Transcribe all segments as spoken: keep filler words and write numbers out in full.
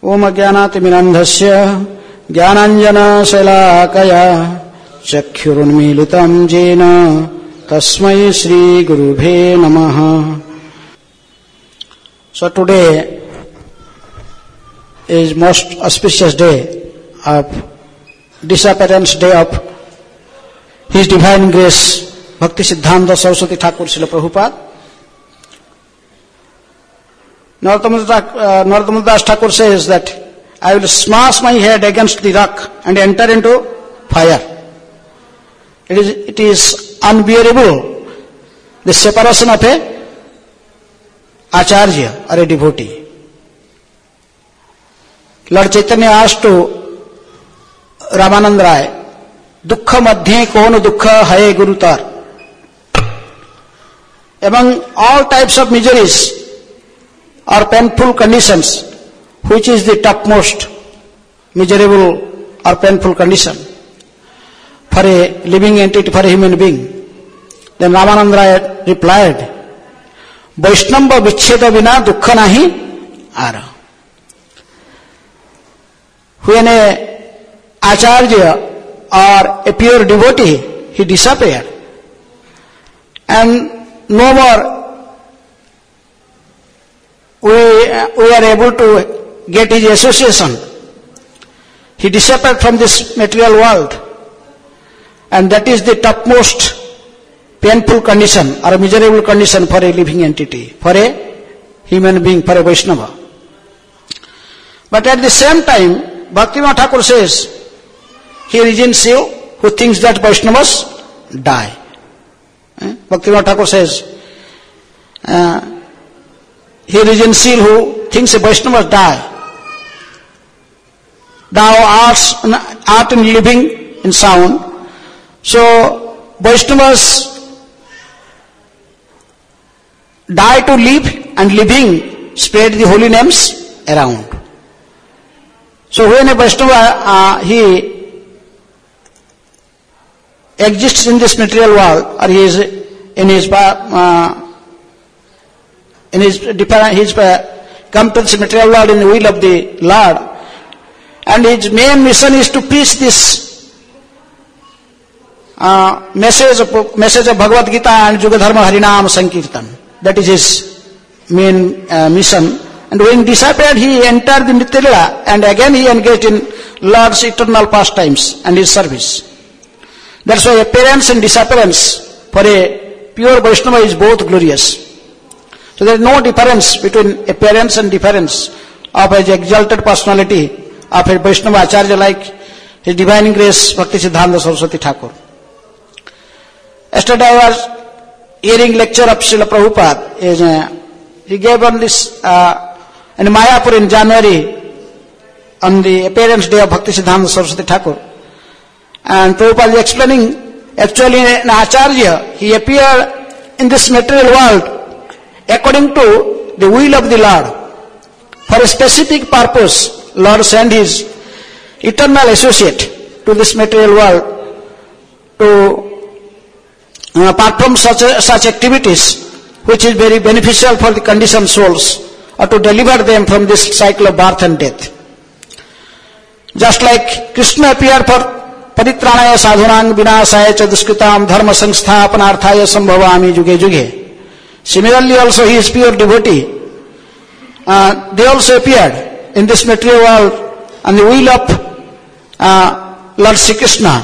ओम अज्ञानातिमिरन्धस्य ज्ञानाञ्जनशलाकया चक्षुरुन्मीलितं येन तस्मै श्रीगुरुभे नमः. So today is most auspicious day of disappearance day of His Divine Grace Bhakti Siddhanta Saraswati Thakur Srila Prabhupada. Narottam Das Thakur says that I will smash my head against the rock and enter into fire. It is, it is unbearable, the separation of a acharya or a devotee. Lord Chaitanya asked to Ramanand Rai, Dukkha madhye kono dukkha hai gurutar. Among all types of miseries or painful conditions, which is the topmost miserable or painful condition for a living entity, for a human being? Then Ramananda Rai replied, Vaishnava vichcheda vina dukkha nahi ara. When a acharya or a pure devotee, he disappeared, and no more we, we are able to get his association. He disappeared from this material world, and that is the topmost painful condition or a miserable condition for a living entity, for a human being, for a Vaishnava. But at the same time, Bhaktivinoda Thakur says, here is in Shiv who thinks that Vaishnavas die. Eh? Bhaktivinoda Thakur says, uh, here is in Shiv who thinks a Vaishnavas die. Thou art, art in living in sound. So Vaishnavas die to live, and living spread the holy names around. So when a Vaishnava, uh, he exists in this material world, or he is in his, uh, in his, his uh, come to this material world in the will of the Lord, and his main mission is to preach this uh, message of message of Bhagavad Gita and Yuga Dharma Harinam Sankirtan. That is his main uh, mission. And when he disappeared, he entered the Nityalila, and again he engaged in Lord's eternal pastimes and his service. That's why appearance and disappearance for a pure Vaishnava is both glorious. So there is no difference between appearance and difference of his exalted personality of a Vaishnava Acharya like His Divine Grace Bhakti Siddhanta Saraswati Thakur. Yesterday I was hearing lecture of Srila Prabhupada. Is, uh, he gave on this uh, in Mayapur in January on the appearance day of Bhakti Siddhanta Saraswati Thakur. And Prabhupada is explaining, actually an Acharya, he appeared in this material world according to the will of the Lord. For a specific purpose, Lord sent his eternal associate to this material world to uh, perform such, uh, such activities which is very beneficial for the conditioned souls, or to deliver them from this cycle of birth and death. Just like Krishna appeared for Paritranaya sadhunang vinasaya cha duskritam dharma samsthapanarthaya sambhavami juge juge. Similarly also he is pure devotee. Uh, they also appeared in this material world on the will of uh, Lord Sri Krishna.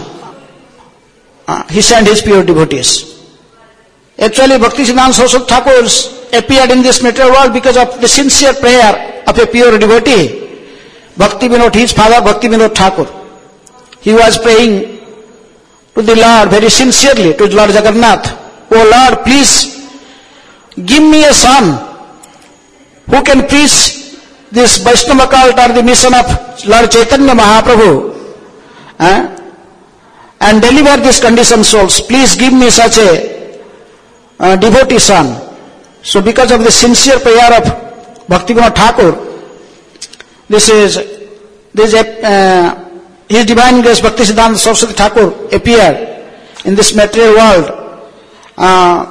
Uh, he sent his pure devotees. Actually Bhakti Siddhanta Saraswati Thakur appeared in this material world because of the sincere prayer of a pure devotee, Bhakti Vinod, his father Bhakti Vinod Thakur. He was praying to the Lord very sincerely, to Lord Jagannath, Oh Lord, please give me a son who can preach this Vaishnava cult or the mission of Lord Chaitanya Mahaprabhu eh, and deliver these conditioned souls. Please give me such a uh, devotee son. So because of the sincere prayer of Bhaktivinoda Thakur, this is, this uh, His Divine Grace Bhakti Siddhanta Saraswati Thakur appeared in this material world uh,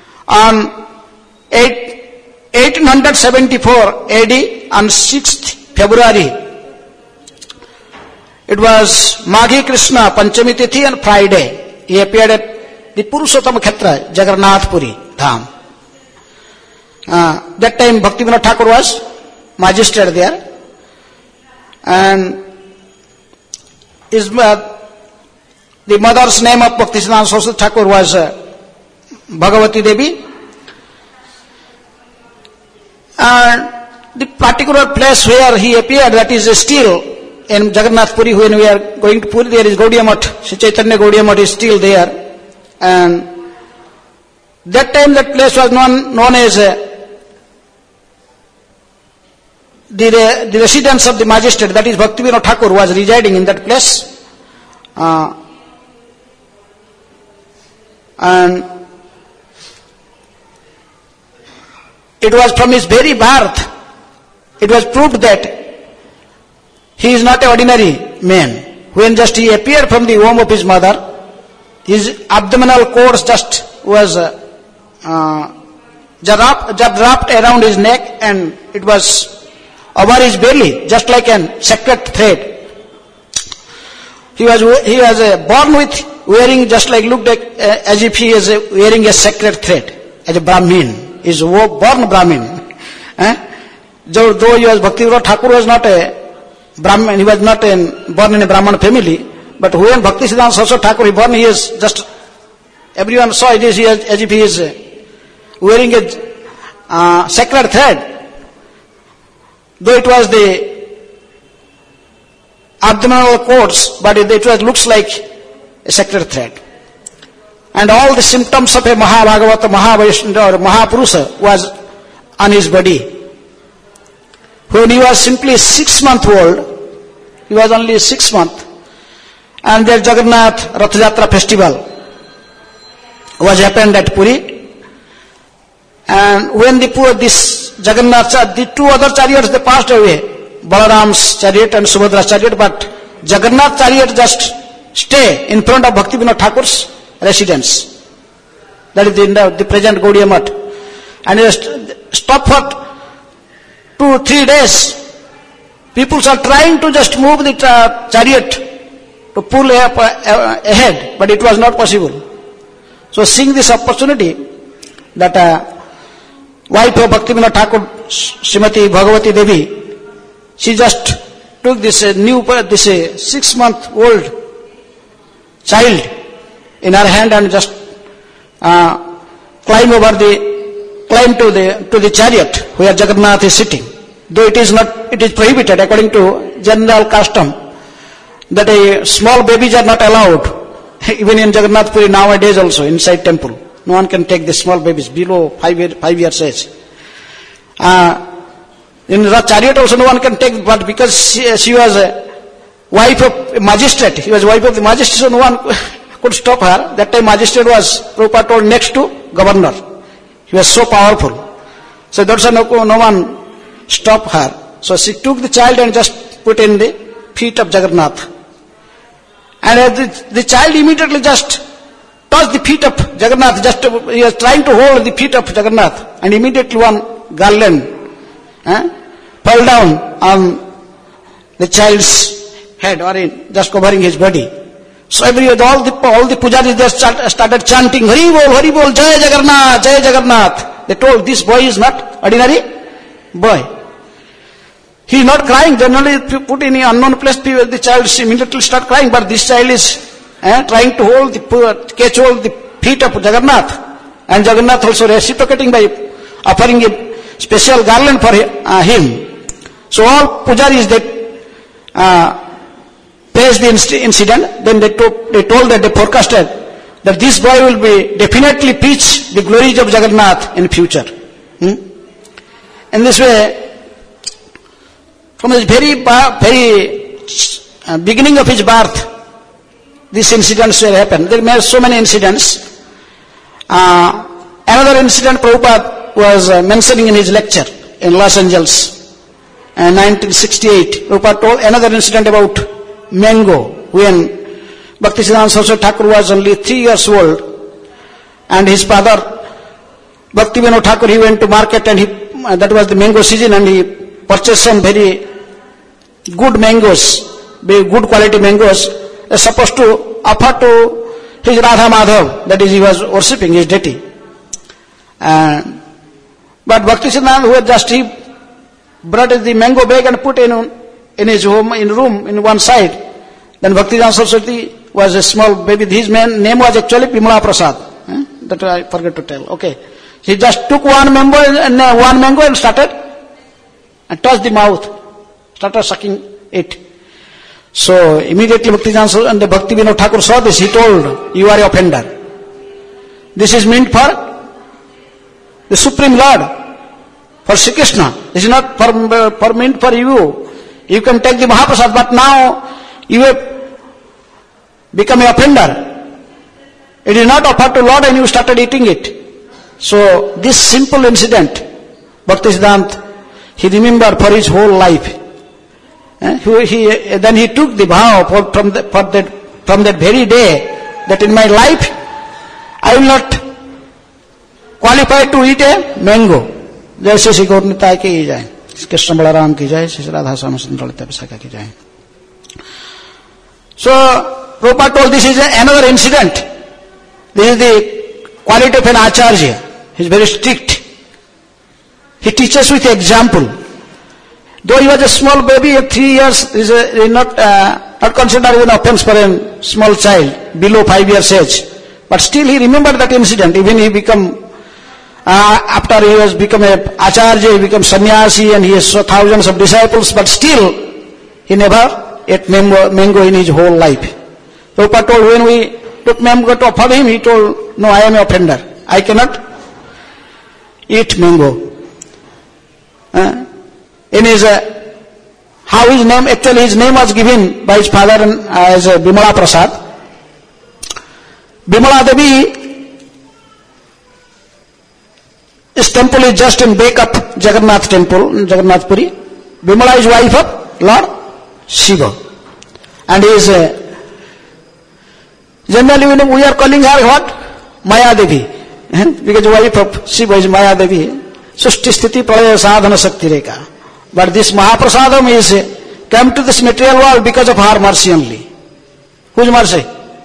on eight, eighteen seventy-four A D on sixth February. It was Maghi Krishna Panchami Tithi and Friday. He appeared at the Purushottam Khetra, Jagannath Puri Dham. Uh, that time Bhakti Vinod Thakur was magistrate there. And his, uh, the mother's name of Bhaktisiddhanta Saraswati Thakur was uh, Bhagavati Devi. And the particular place where he appeared, that is still in Jagannath Puri. When we are going to Puri, there is Gaudiya Math. Sri Chaitanya Gaudiya Math is still there. And that time that place was known, known as uh, the, the residence of the magistrate, that is Bhakti Vinod Thakur was residing in that place. Uh, and it was from his very birth, it was proved that he is not an ordinary man. When just he appeared from the womb of his mother, his abdominal cords just was uh, uh, just wrapped around his neck, and it was over his belly, just like a sacred thread. He was he was uh, born with wearing, just like looked like uh, as if he is uh, wearing a sacred thread, as a Brahmin. He is born Brahmin. Eh? Though he was Bhakti Vinod Thakur was not a Brahmin, he was not in, born in a Brahman family, but when Bhaktisiddhanta Saraswati Thakur he born, he is just, everyone saw it is as if he is uh, wearing a uh, sacred thread. Though it was the abdominal cords, but it, it was, looks like a sacred thread. And all the symptoms of a Mahabhagavata, Mahavaishnava or Mahapurusha was on his body. When he was simply six months old, he was only six months, and their Jagannath Rath Yatra festival was happened at Puri. And when the poor, this Jagannath, the two other chariots, they passed away, Balaram's chariot and Subhadra's chariot, but Jagannath chariot just stay in front of Bhakti Vinod Thakur's residence. That is the, the present Gaudiya Math. And just stop for two, three days. People are trying to just move the uh, chariot to pull ahead, but it was not possible. So seeing this opportunity, that uh, wife of Bhakti Vinod Thakur, Srimati Bhagavati Devi, she just took this uh, new, this uh, six-month-old child in her hand and just uh, climb over the, climb to the to the chariot where Jagannath is sitting. Though it is not, it is prohibited according to general custom that a small babies are not allowed. Even in Jagannath Puri nowadays also inside temple, no one can take the small babies below five year, five years age. Uh, in the chariot also no one can take, but because she, she was a wife of a magistrate, he was wife of the magistrate, so no one could stop her. That time magistrate was, Prabhupada told, next to governor. He was so powerful. So that's why no, no one stopped her. So she took the child and just put in the feet of Jagannath. And the, the child immediately just touched the feet of Jagannath, just he was trying to hold the feet of Jagannath, and immediately one garland eh, fell down on the child's head, or in, just covering his body. So every, all the all the pujaris they start, started chanting, Hari Bol, Hari Bol, Jai Jagannath, Jai Jagannath. They told this boy is not ordinary boy. He is not crying. Generally, if you put in an unknown place, the child immediately start crying. But this child is eh, trying to hold the catch hold the feet of Jagannath, and Jagannath also reciprocating by offering a special garland for uh, him. So all pujaris they uh, praised the incident. Then they, to, they told that they forecasted that this boy will be definitely preach the glories of Jagannath in future. Hmm? In this way, from his very, very uh, beginning of his birth, these incidents will happen. There were so many incidents. Uh, another incident Prabhupada was uh, mentioning in his lecture in Los Angeles in nineteen sixty-eight. Prabhupada told another incident about mango, when Bhaktisiddhanta Saraswati Thakur was only three years old, and his father, Bhakti Vinod Thakur, he went to market, and he, uh, that was the mango season, and he purchased some very good mangoes, good quality mangoes, is supposed to offer to his Radha Madhav, that is, he was worshipping his deity. And, but Bhaktisiddhanta, who had just he brought the mango bag and put in, in his home, in room, in one side. Then Bhaktisiddhanta Saraswati was a small baby. His man, name was actually Bimala Prasad. Eh? That I forget to tell. Okay. He just took one mango and uh, one mango and started and touched the mouth, started sucking it. So immediately Bhaktisiddhanta and the Bhakti Vinod Thakur saw this. He told, you are a offender. This is meant for the Supreme Lord, for Sri Krishna. This is not for, uh, for meant for you. You can take the Mahaprasad, but now you have become an offender. It is not offered to Lord and you started eating it. So this simple incident, Bhaktisiddhanta, he remembered for his whole life. Eh? He, he, then he took the vow for, from, the, for that, from that very day that in my life I will not qualify to eat a mango. जैसे श्री गौर निताय की जाए, कृष्ण बलराम की जाए, श्री राधा स्वामी सुंदर ललिता विशाखा की जाए. So Prabhupada told this is another incident. This is the quality of an acharya. He is very strict. He teaches with example. Though he was a small baby at three years, is not uh, not considered an offense for a small child below five years age. But still he remembered that incident. Even he become uh, after he has become a acharya, he became sannyasi, and he has thousands of disciples. But still he never ate mango, mango in his whole life. Prabhupada told when we took mango to offer him, he told, no, I am an offender. I cannot eat mango. Uh, in his, uh, how his name, actually his name was given by his father uh, as uh, Bimala Prasad. Bimala Devi, his temple is just in back of Jagannath temple, in Jagannath Puri. Bimala is wife of Lord Shiva. And he is, uh, generally we are calling her what? Maya Devi. Eh? Because the wife of Shiva is Maya Devi. Sushti Sthiti Pralaya Sadhana Shakti Reka. But this Mahaprasadam is uh, come to this material world because of her mercy only. Whose mercy?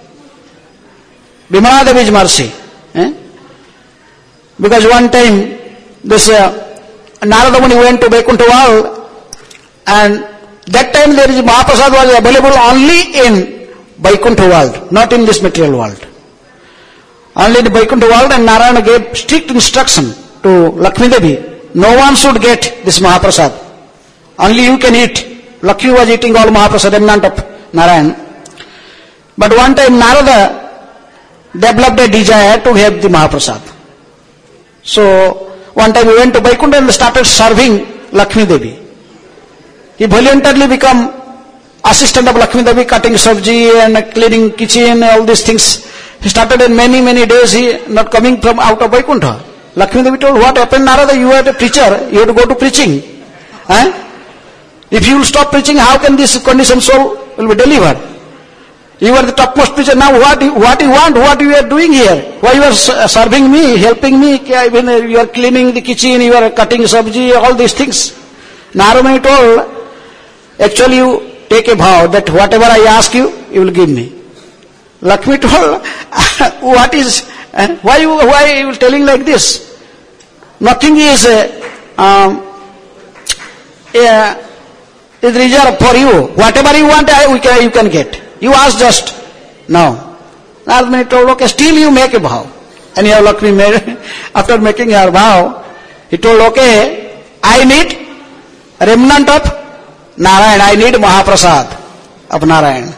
Bimala Devi's mercy. Eh? Because one time this uh, Narada Muni went to Vaikuntha world, and that time there is Mahaprasad was available only in Vaikuntha world, not in this material world. Only in the Vaikuntha world, and Narayana gave strict instruction to Lakshmi Devi, no one should get this Mahaprasad. Only you can eat. Lakshmi was eating all Mahaprasad, remnant of Narayan. But one time Narada developed a desire to have the Mahaprasad. So one time he went to Vaikuntha and started serving Lakshmi Devi. He voluntarily became assistant of Lakshmi Devi, cutting sabji and cleaning kitchen, all these things. He started in many, many days, he not coming from out of Vaikuntha. Lakshmi Devi told, what happened, Narada? You are a preacher, you have to go to preaching. Eh? If you will stop preaching, how can this conditioned soul will be delivered? You are the topmost preacher. Now what, what you want, what you are doing here? Why you are serving me, helping me? When you are cleaning the kitchen, you are cutting sabji, all these things. Narada told, actually you take a vow that whatever I ask you, you will give me. Lakshmi told, what is, uh, why you, why you telling like this? Nothing is, uh, um, uh, is reserved for you. Whatever you want, I, we can, you can get. You ask just now. Narada told, okay, still you make a vow. And here Lakshmi made, after making her vow, he told, okay, I need remnant of Narayan, I need Mahaprasad of Narayan.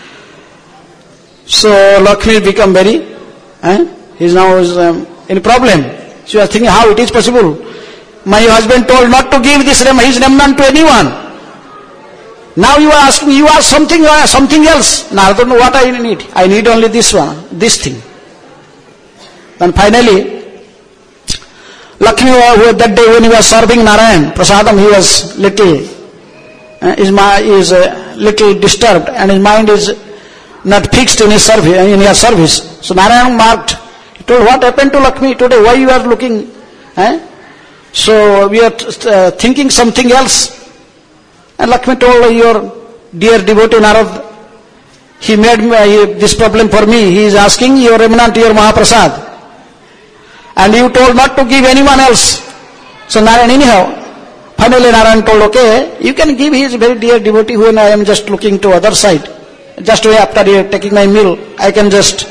So Lakshmi become very, eh? he is now is, um, in a problem. She was thinking how it is possible. My husband told not to give this rem- his remnant to anyone. Now you are asking, you ask something, uh, something else. Now I don't know what I need. I need only this one, this thing. And finally, Lakshmi, uh, that day when he was serving Narayan, Prasadam, he was little, uh, his mind is uh, little disturbed and his mind is not fixed in his service, in your service. So Narayan marked, he told, what happened to Lakshmi today? Why you are looking? Eh? So we are uh, thinking something else. And Lakshmi told, your dear devotee Narad, he made me, he, this problem for me. He is asking your remnant, your Mahaprasad. And you told not to give anyone else. So Narayan anyhow, finally Narayan told, okay, you can give his very dear devotee when I am just looking to other side. Just after taking my meal, I can just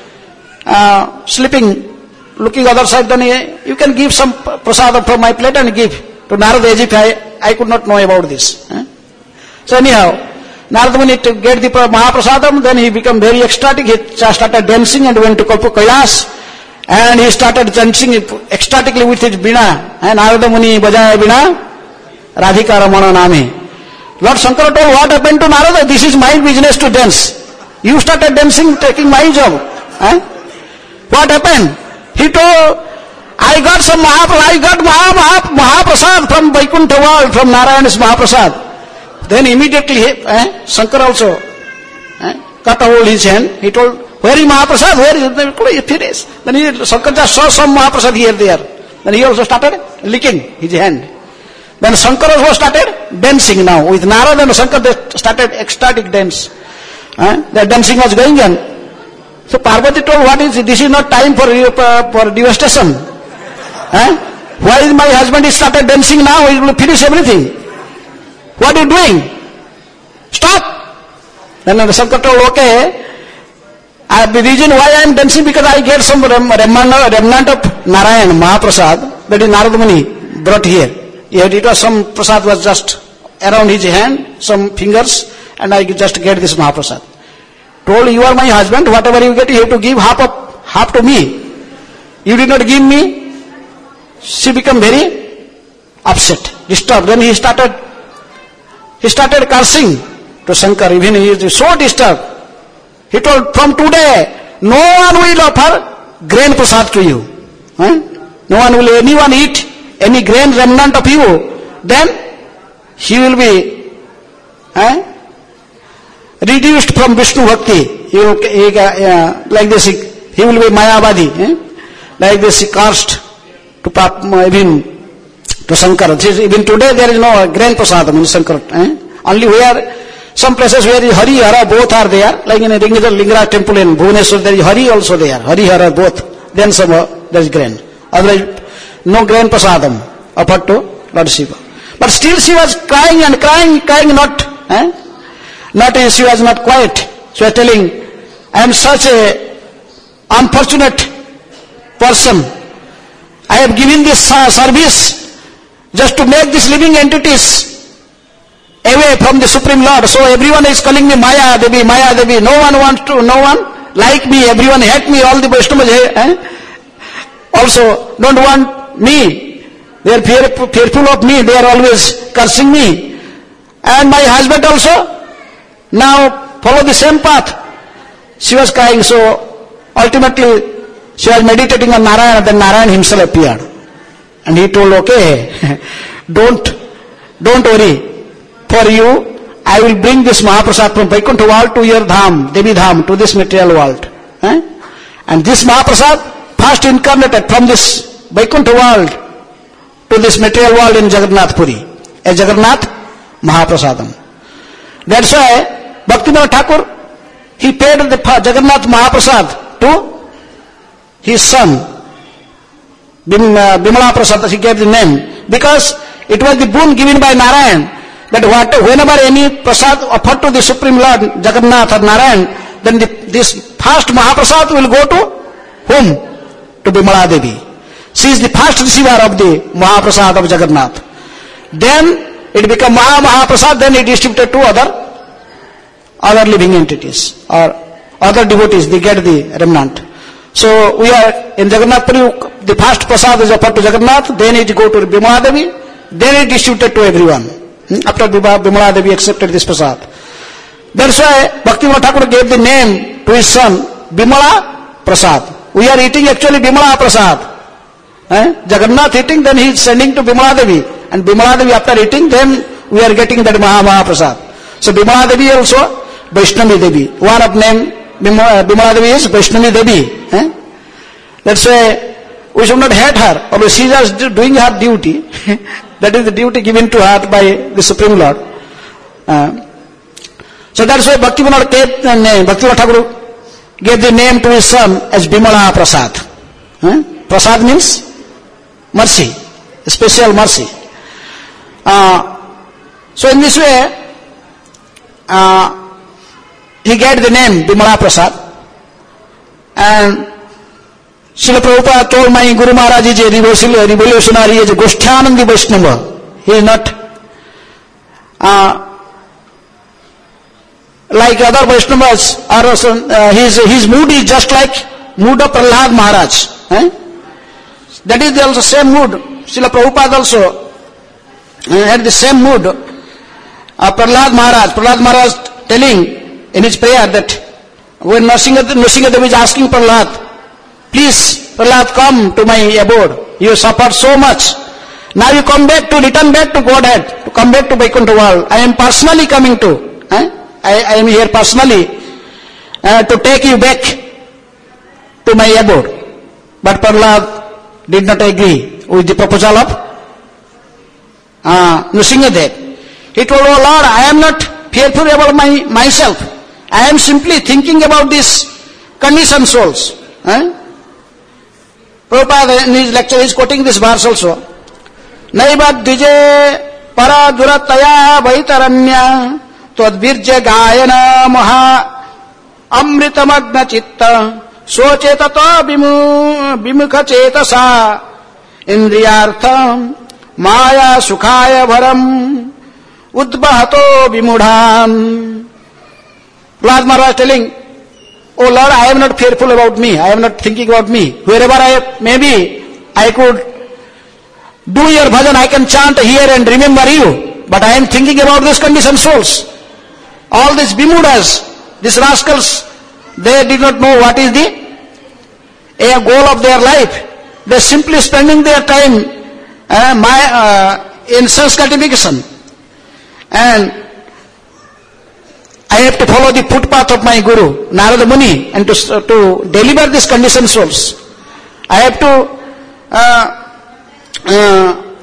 uh, sleeping, looking other side, then you can give some prasad from my plate and give to Narada as if I, I could not know about this. Eh? So anyhow, Narada Muni to get the Mahaprasadam, then he became very ecstatic. He started dancing and went to Kalpa Kailas, and he started dancing ecstatically with his Bina. And Narada Muni bajaya Bina, Radhika Ramana Name. Lord Shankara told, what happened to Narada? This is my business to dance. You started dancing, taking my job. Eh? What happened? He told, I got some Mahaprasad, I got Maha, Maha, Mahaprasad from Vaikuntha world, from Narayana's Mahaprasad. Then immediately, eh, Shankara also eh, cut hold his hand. He told, where is Mahaprasad? Where is it? Here it is. Then he, Shankara just saw some Mahaprasad here, there. Then he also started licking his hand. Then Shankara also started dancing now. With Narada and Shankara, they started ecstatic dance. Eh? Their dancing was going on. So Parvati told, what is it? This is not time for, uh, for devastation. Eh? Why is my husband is started dancing now? He will finish everything. What are you doing? Stop! Then Shankara told, okay, uh, the reason why I am dancing, because I get some rem, remnant, remnant of Narayan, Mahaprasad, that is Narada Muni brought here. It was some prasad was just around his hand, some fingers, and I just get this Mahaprasad. Told, you are my husband, whatever you get, you have to give half of, half to me. You did not give me. She became very upset, disturbed. Then he started, he started cursing to Shankar. Even he is so disturbed. He told, from today, no one will offer grain prasad to you. Huh? No one will anyone eat any grain remnant of you. Then he will be eh, reduced from Vishnu Bhakti. He will, he, uh, like this, he, he will be Mayavadi. Eh? Like this, he cursed to Pap, even to Shankara. Even today there is no grain prasadam in Shankara. Eh? Only where, some places where Hari, Hara both are there, like in a Lingara temple in Bhubaneswar, there is Hari also there. Hari, Hara both. Then some, uh, there is grain. Otherwise, no grain prasadam offered to Lord Shiva. But still she was crying and crying, crying not. Eh? Not, she was not quiet. She was telling, I am such a unfortunate person. I have given this uh, service just to make these living entities away from the Supreme Lord. So everyone is calling me Maya Devi, Maya Devi. No one wants to, no one like me. Everyone hate me. All the Vaishnavas eh? also don't want me. They are fear, fearful of me. They are always cursing me. And my husband also now follow the same path. She was crying. So ultimately she was meditating on Narayana. Then Narayana himself appeared. And he told, okay, don't, don't worry. For you, I will bring this Mahaprasad from Vaikuntha world to your Dham, Devi Dham, to this material world. Eh? And this Mahaprasad first incarnated from this Vaikuntha world to this material world in Jagannath Puri, a Jagannath Mahaprasadam. That's why Bhaktivinoda Thakur, he paid the Jagannath Mahaprasad to his son, Bimala Prasad. He gave the name because it was the boon given by Narayan. That what, whenever any prasad offered to the Supreme Lord, Jagannath or Narayan, then the, this first Mahaprasad will go to whom? To Bimala Devi. She is the first receiver of the Mahaprasad of Jagannath. Then it became Maha Mahaprasad, then it distributed to other, other living entities or other devotees, they get the remnant. So we are in Jagannath Puri, the first prasad is offered to Jagannath, then it go to Bimala Devi, then it distributed to everyone. After Bimala Devi accepted this prasad. That's why Bhaktivinoda Thakur gave the name to his son, Bimala Prasad. We are eating actually Bimala Prasad. Eh? Jagannath eating, then he is sending to Bimala Devi. And Bimala Devi after eating, then we are getting that Maha Maha Prasad. So Bimala Devi also, Vaishnavi Devi. One of name, Bimala Devi is Vaishnavi Devi. Eh? That's why we should not hate her, although she is doing her duty. That is the duty given to her by the Supreme Lord. Uh, so that's why Bhaktivinoda gave, uh, Bhaktivinoda Thakur gave the name to his son as Bimala Prasad. Huh? Prasad means mercy, special mercy. Uh, so in this way, uh, he got the name Bimala Prasad. And Srila Prabhupada told my Guru Maharaj is a revolutionary, he is a Goshthanandi Vaishnava. He is not uh, like other Vaishnavas, or uh, his, his mood is just like mood of Prahlad Maharaj. Eh? That is also same mood. Srila Prabhupada also uh, had the same mood. Uh, Prahlad Maharaj, Prahlad Maharaj telling in his prayer that when Nrsimhadev is asking Prahlad, please Prahlad, come to my abode. You suffered so much. Now you come back to, return back to Godhead, to come back to Vaikuntha world. I am personally coming to. Eh? I, I am here personally uh, to take you back to my abode. But Prahlad did not agree with the proposal of uh, Nrsimhadev. He told, oh Lord, I am not fearful about my, myself. I am simply thinking about these conditioned souls. Eh? Prabhupada in his lecture is quoting this verse also. Naiva dvije para durataya vaitaranya tadvirja gayana maha amritamagna chitta sochetato vimukha chetasa indriyartham maya sukhaya bharam udbahato vimudhan. Prahlad Maharaj telling, oh Lord, I am not fearful about me, I am not thinking about me. Wherever I may be, I could do your bhajan, I can chant here and remember you. But I am thinking about these conditioned souls. All these bimudas, these rascals, they did not know what is the a goal of their life. They are simply spending their time uh, my, uh, in sense gratification. And I have to follow the footpath of my Guru, Narada Muni, and to, to deliver these conditioned souls. I have to uh, uh,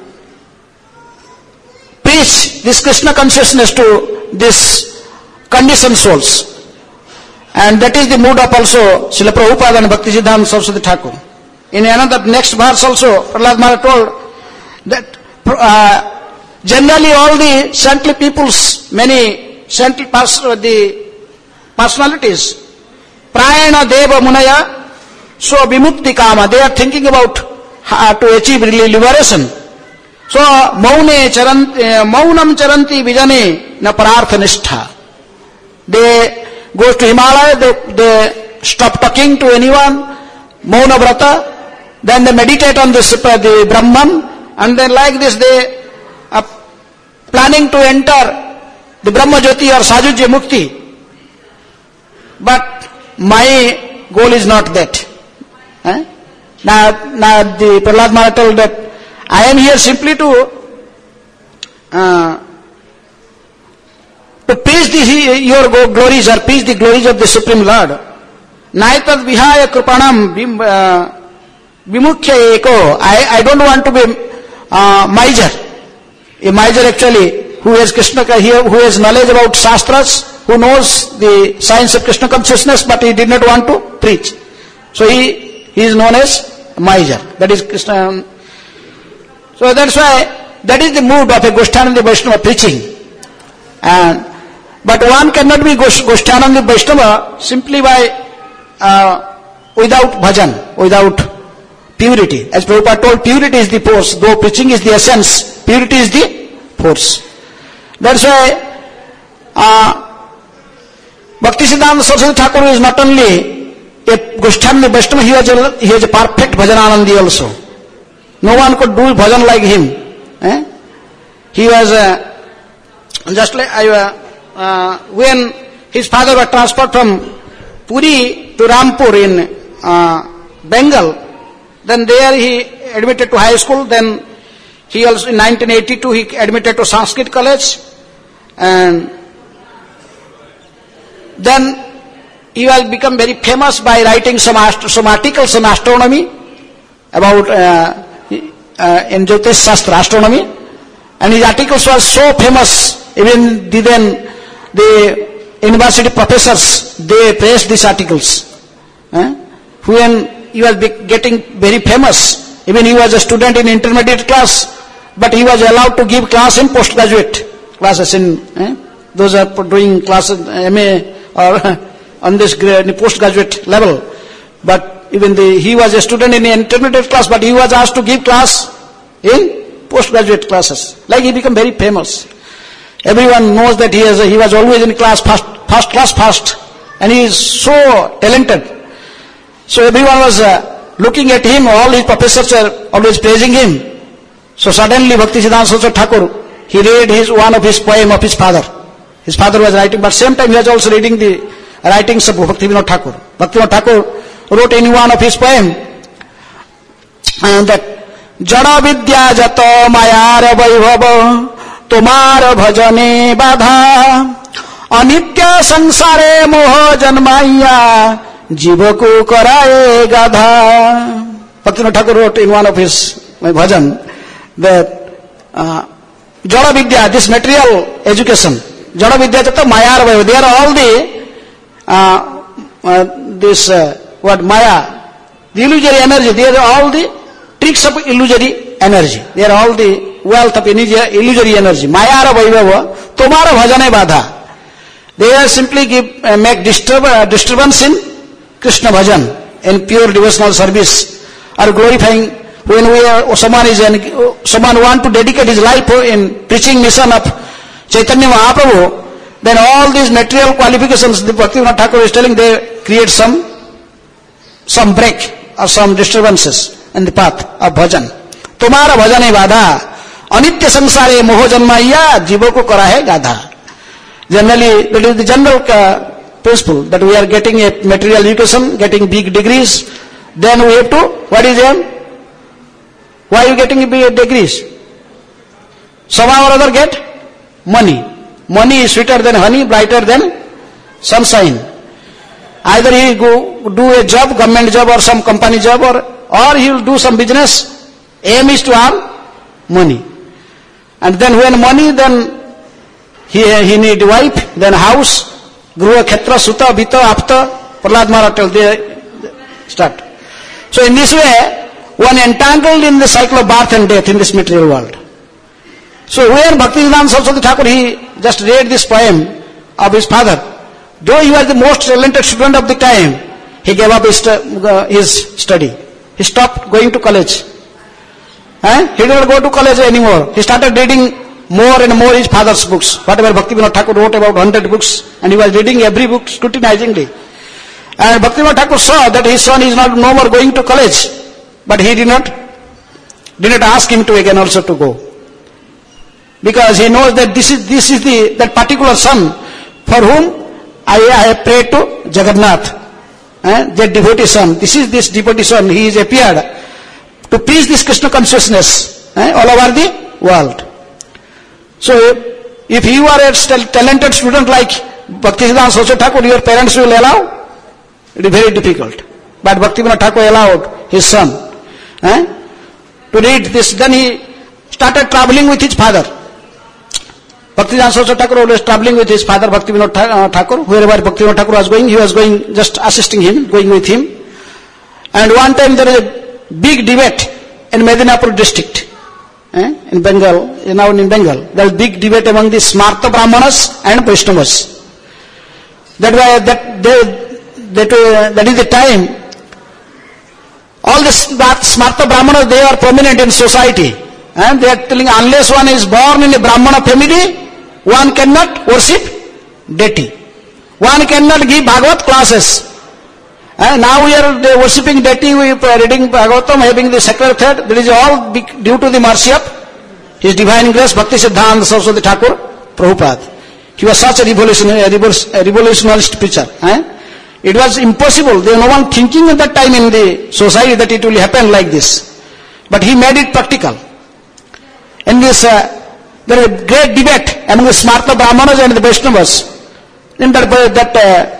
preach this Krishna consciousness to these conditioned souls. And that is the mood of also Srila Prabhupada and Bhaktisiddhanta Saraswati Thakur. In another next verse also, Prahlad Maharaj told that uh, generally all the saintly peoples, many saintly pers- the personalities, Prayana Deva Munaya, so Vimukti Kama, they are thinking about uh, to achieve liberation. So, Maune charanti, uh, Maunam Charanti Vijane na Parartha Nishtha. They go to Himalaya, they, they stop talking to anyone, Mauna Vrata, then they meditate on this, uh, the Brahman, and then like this they are planning to enter the Brahma Jyoti or Sajujya Mukti. But my goal is not that. Eh? Now, now the Prahlad Maharaj told that I am here simply to uh, to praise the, your glories or praise the glories of the Supreme Lord. Naitad vihaya krupanam vimukhya eko. I, I don't want to be uh, miser. A miser actually who has Krishna, who has knowledge about Shastras, who knows the science of Krishna consciousness, but he did not want to preach. So he, he is known as miser. That is Krishna. So that's why, that is the mood of a Goshthanandi Vaishnava preaching. And, but one cannot be Goshthanandi Vaishnava simply by, uh, without bhajan, without purity. As Prabhupada told, purity is the force, though preaching is the essence, purity is the force. That's why uh, Bhaktisiddhanta Saraswati Thakur is not only a Goshthanandi Vaishnava, he was a, he was a perfect bhajananandi also. No one could do bhajan like him. Eh? He was uh, just like I, uh, uh, when his father was transferred from Puri to Rampur in uh, Bengal, then there he admitted to high school, then he also in nineteen eighty-two he admitted to Sanskrit college, and then he has become very famous by writing some, ast- some articles on astronomy about uh, uh, in Jyotish Shastra astronomy, and his articles were so famous even the, then the university professors, they praised these articles. Eh? When he was getting very famous, even he was a student in intermediate class, but he was allowed to give class in postgraduate classes in, eh? those are doing classes, M A or on this postgraduate level. But even the, he was a student in the intermediate class, but he was asked to give class in postgraduate classes. Like he became very famous. Everyone knows that he, is a, he was always in class, first, first class first, and he is so talented. So everyone was uh, looking at him, all his professors are always praising him. So suddenly Bhaktisiddhanta Saraswati Thakur, he read his, one of his poem of his father. His father was writing, but same time he was also reading the writings of Bhaktivinoda Thakur. Bhaktivinoda Thakur wrote in one of his poem and that Jada Vidya Jato Mayar Vaibhava Tumar Bhajane Badha Anitya Sansare Moho Janmaya Jivaku Karaye Gadha. Bhaktivinoda Thakur wrote in one of his my bhajan that uh, Jada Vidya, this material education, Jada Vidya Jato Mayar Vaibhava, they are all the uh, uh, this uh, what Maya, the illusory energy, they are all the tricks of illusory energy. They are all the wealth of illusory energy. Maya ra vaibhava, tomara bhajane badha. They are simply give, uh, make disturb, uh, disturbance in Krishna bhajan, in pure devotional service, or glorifying when we are, someone is, uh, someone want to dedicate his life in preaching mission of Chaitanya Mahaprabhu, then all these material qualifications, the Bhaktivinoda Thakur is telling, they create some some break or some disturbances in the path of bhajan. Tumara bhajane badha anitya samsare moho janmaya jivako karahe gadha. Generally, that is the general uh, principle, that we are getting a material education, getting big degrees, then we have to, what is them? Why are you getting big degrees? Somehow or other get money. Money is sweeter than honey, brighter than sunshine. Either he go do a job, government job or some company job, or, or he will do some business. Aim is to earn money. And then when money, then he, he need wife, then house, Gruha, Khetra, Sutta, Vita, Apta, Prahlad Maharaj till they start. So in this way, one entangled in the cycle of birth and death in this material world. So where Bhaktisiddhanta Saraswati Thakur, he just read this poem of his father. Though he was the most talented student of the time, he gave up his, uh, his study. He stopped going to college. Eh? He did not go to college anymore. He started reading more and more his father's books. Whatever Bhaktivinoda Thakur wrote, about one hundred books, and he was reading every book scrutinizingly. And Bhaktivinoda Thakur saw that his son is not no more going to college, but he did not, did not ask him to again also to go. Because he knows that this is, this is the, that particular son for whom I, I have prayed to Jagannath, eh, that devotee son. This is this devotee son. He is appeared to preach this Krishna consciousness eh, all over the world. So if, if you are a talented student like Bhaktisiddhanta Saraswati Thakur, your parents will allow? It is very difficult. But Bhaktivinoda Thakur allowed his son eh, to read this. Then he started traveling with his father. Bhaktisiddhanta Saraswati Thakur always traveling with his father Bhaktivinoda Thakur. Wherever Bhaktivinoda Thakur was going, he was going, just assisting him, going with him. And one time there is a big debate in Medinapur district, eh, in Bengal, now in Bengal. There is big debate among the Smarta Brahmanas and Vaishnavas. That way, that, they, that, uh, that is the time, all the Smarta Brahmanas, they are prominent in society. And they are telling, unless one is born in a Brahmana family, one cannot worship deity. One cannot give Bhagavad classes. And now we are worshipping deity, we are reading Bhagavatam, having the sacred thread. That is all due to the mercy of His Divine Grace, Bhaktisiddhanta Saraswati Thakur Prabhupada. He was such a revolutionary, a revolutionist preacher. Eh? It was impossible. There was no one thinking at that time in the society that it will happen like this. But he made it practical. In this, uh, there is a great debate among the Smarta Brahmanas and the Vaishnavas. In that, that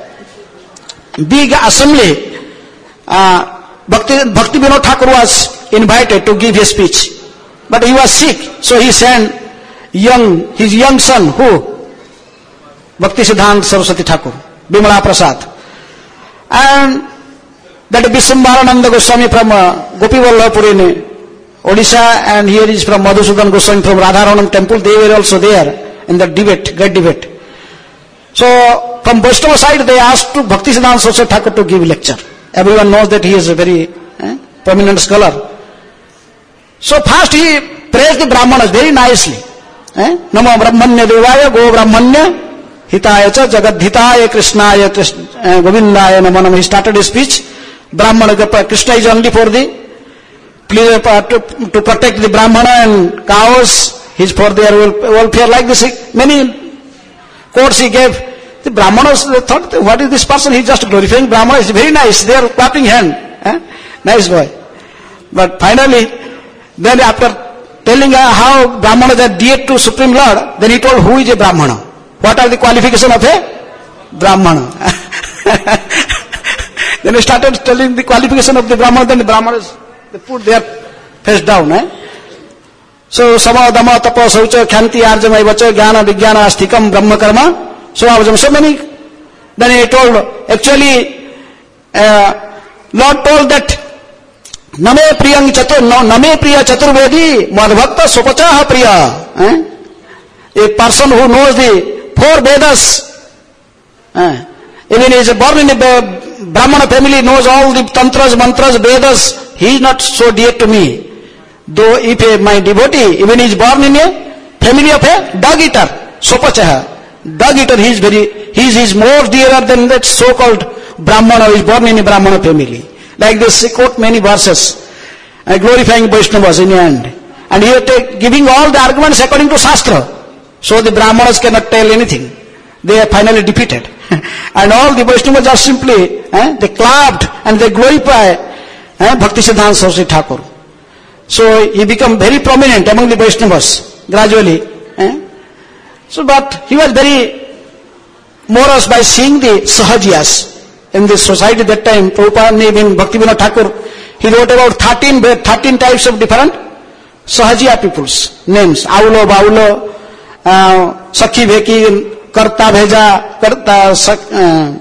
uh, big assembly, uh, Bhakti, Bhaktivinoda Thakur was invited to give his speech. But he was sick, so he sent young, his young son, who? Bhaktisiddhanta Saraswati Thakur, Bimala Prasad. And that Bisambharananda Goswami from uh, Gopi Vallabhpur in Odisha, and here is from Madhusudan Goswami from Radharanam temple. They were also there in the debate, great debate. So from Vaishnava side they asked to Bhaktisiddhanta Saraswati Thakur to give lecture. Everyone knows that he is a very eh, prominent scholar. So first he praised the Brahmanas very nicely. Eh? Namo Brahmanya Devaya Go Brahmanya Hitaya Cha Jagadhitaya Krishnaya Govindaya Namo Namo. He started his speech. Brahmana, Krishna is only for the to, to protect the Brahmana and cows. He is for their welfare. Like this, many quotes he gave. The Brahmanas thought, what is this person? He is just glorifying Brahmana. It's very nice. They are clapping hand. Eh? Nice boy. But finally, then after telling how Brahmanas are dear to Supreme Lord, then he told who is a Brahmana. What are the qualifications of a Brahmana? Then he started telling the qualification of the Brahmana. Then the Brahmanas, they put their face down. Eh? So, Sama, Dama, Tapa, Saucha, Khanti, Arjamai, Vacha, Jnana, Vijnana, Astikam, Brahma, Karma. So, so many. Then he told, actually, uh, Lord told that, Name Priyang Chatur, no, Name Priya Chaturvedi, Madhbhakta Supachaha Priya. Eh? A person who knows the four Vedas, eh? Even he is born in a Brahmana family, knows all the tantras, mantras, Vedas, he is not so dear to me. Though if a, my devotee, even he is born in a family of a dog eater, Sopachaha, dog eater, he is very, he is, he is more dearer than that so-called Brahmana who is born in a Brahmana family. Like this, he quote many verses, uh, glorifying Vaishnavas in the end. And he is giving all the arguments according to Shastra. So the Brahmanas cannot tell anything. They are finally defeated. And all the Vaishnavas are simply, eh, they clapped and they glorify eh, Bhaktisiddhanta Saraswati Thakur. So he became very prominent among the Vaishnavas gradually. Eh? So but he was very morose by seeing the Sahajiyas in this society that time. Prabhupada, even Bhaktivinoda Thakur, he wrote about thirteen, thirteen types of different Sahajiya peoples, names. Aulo, Baulo, uh, Sakhi Veki, Karta Bheja, Karta, uh,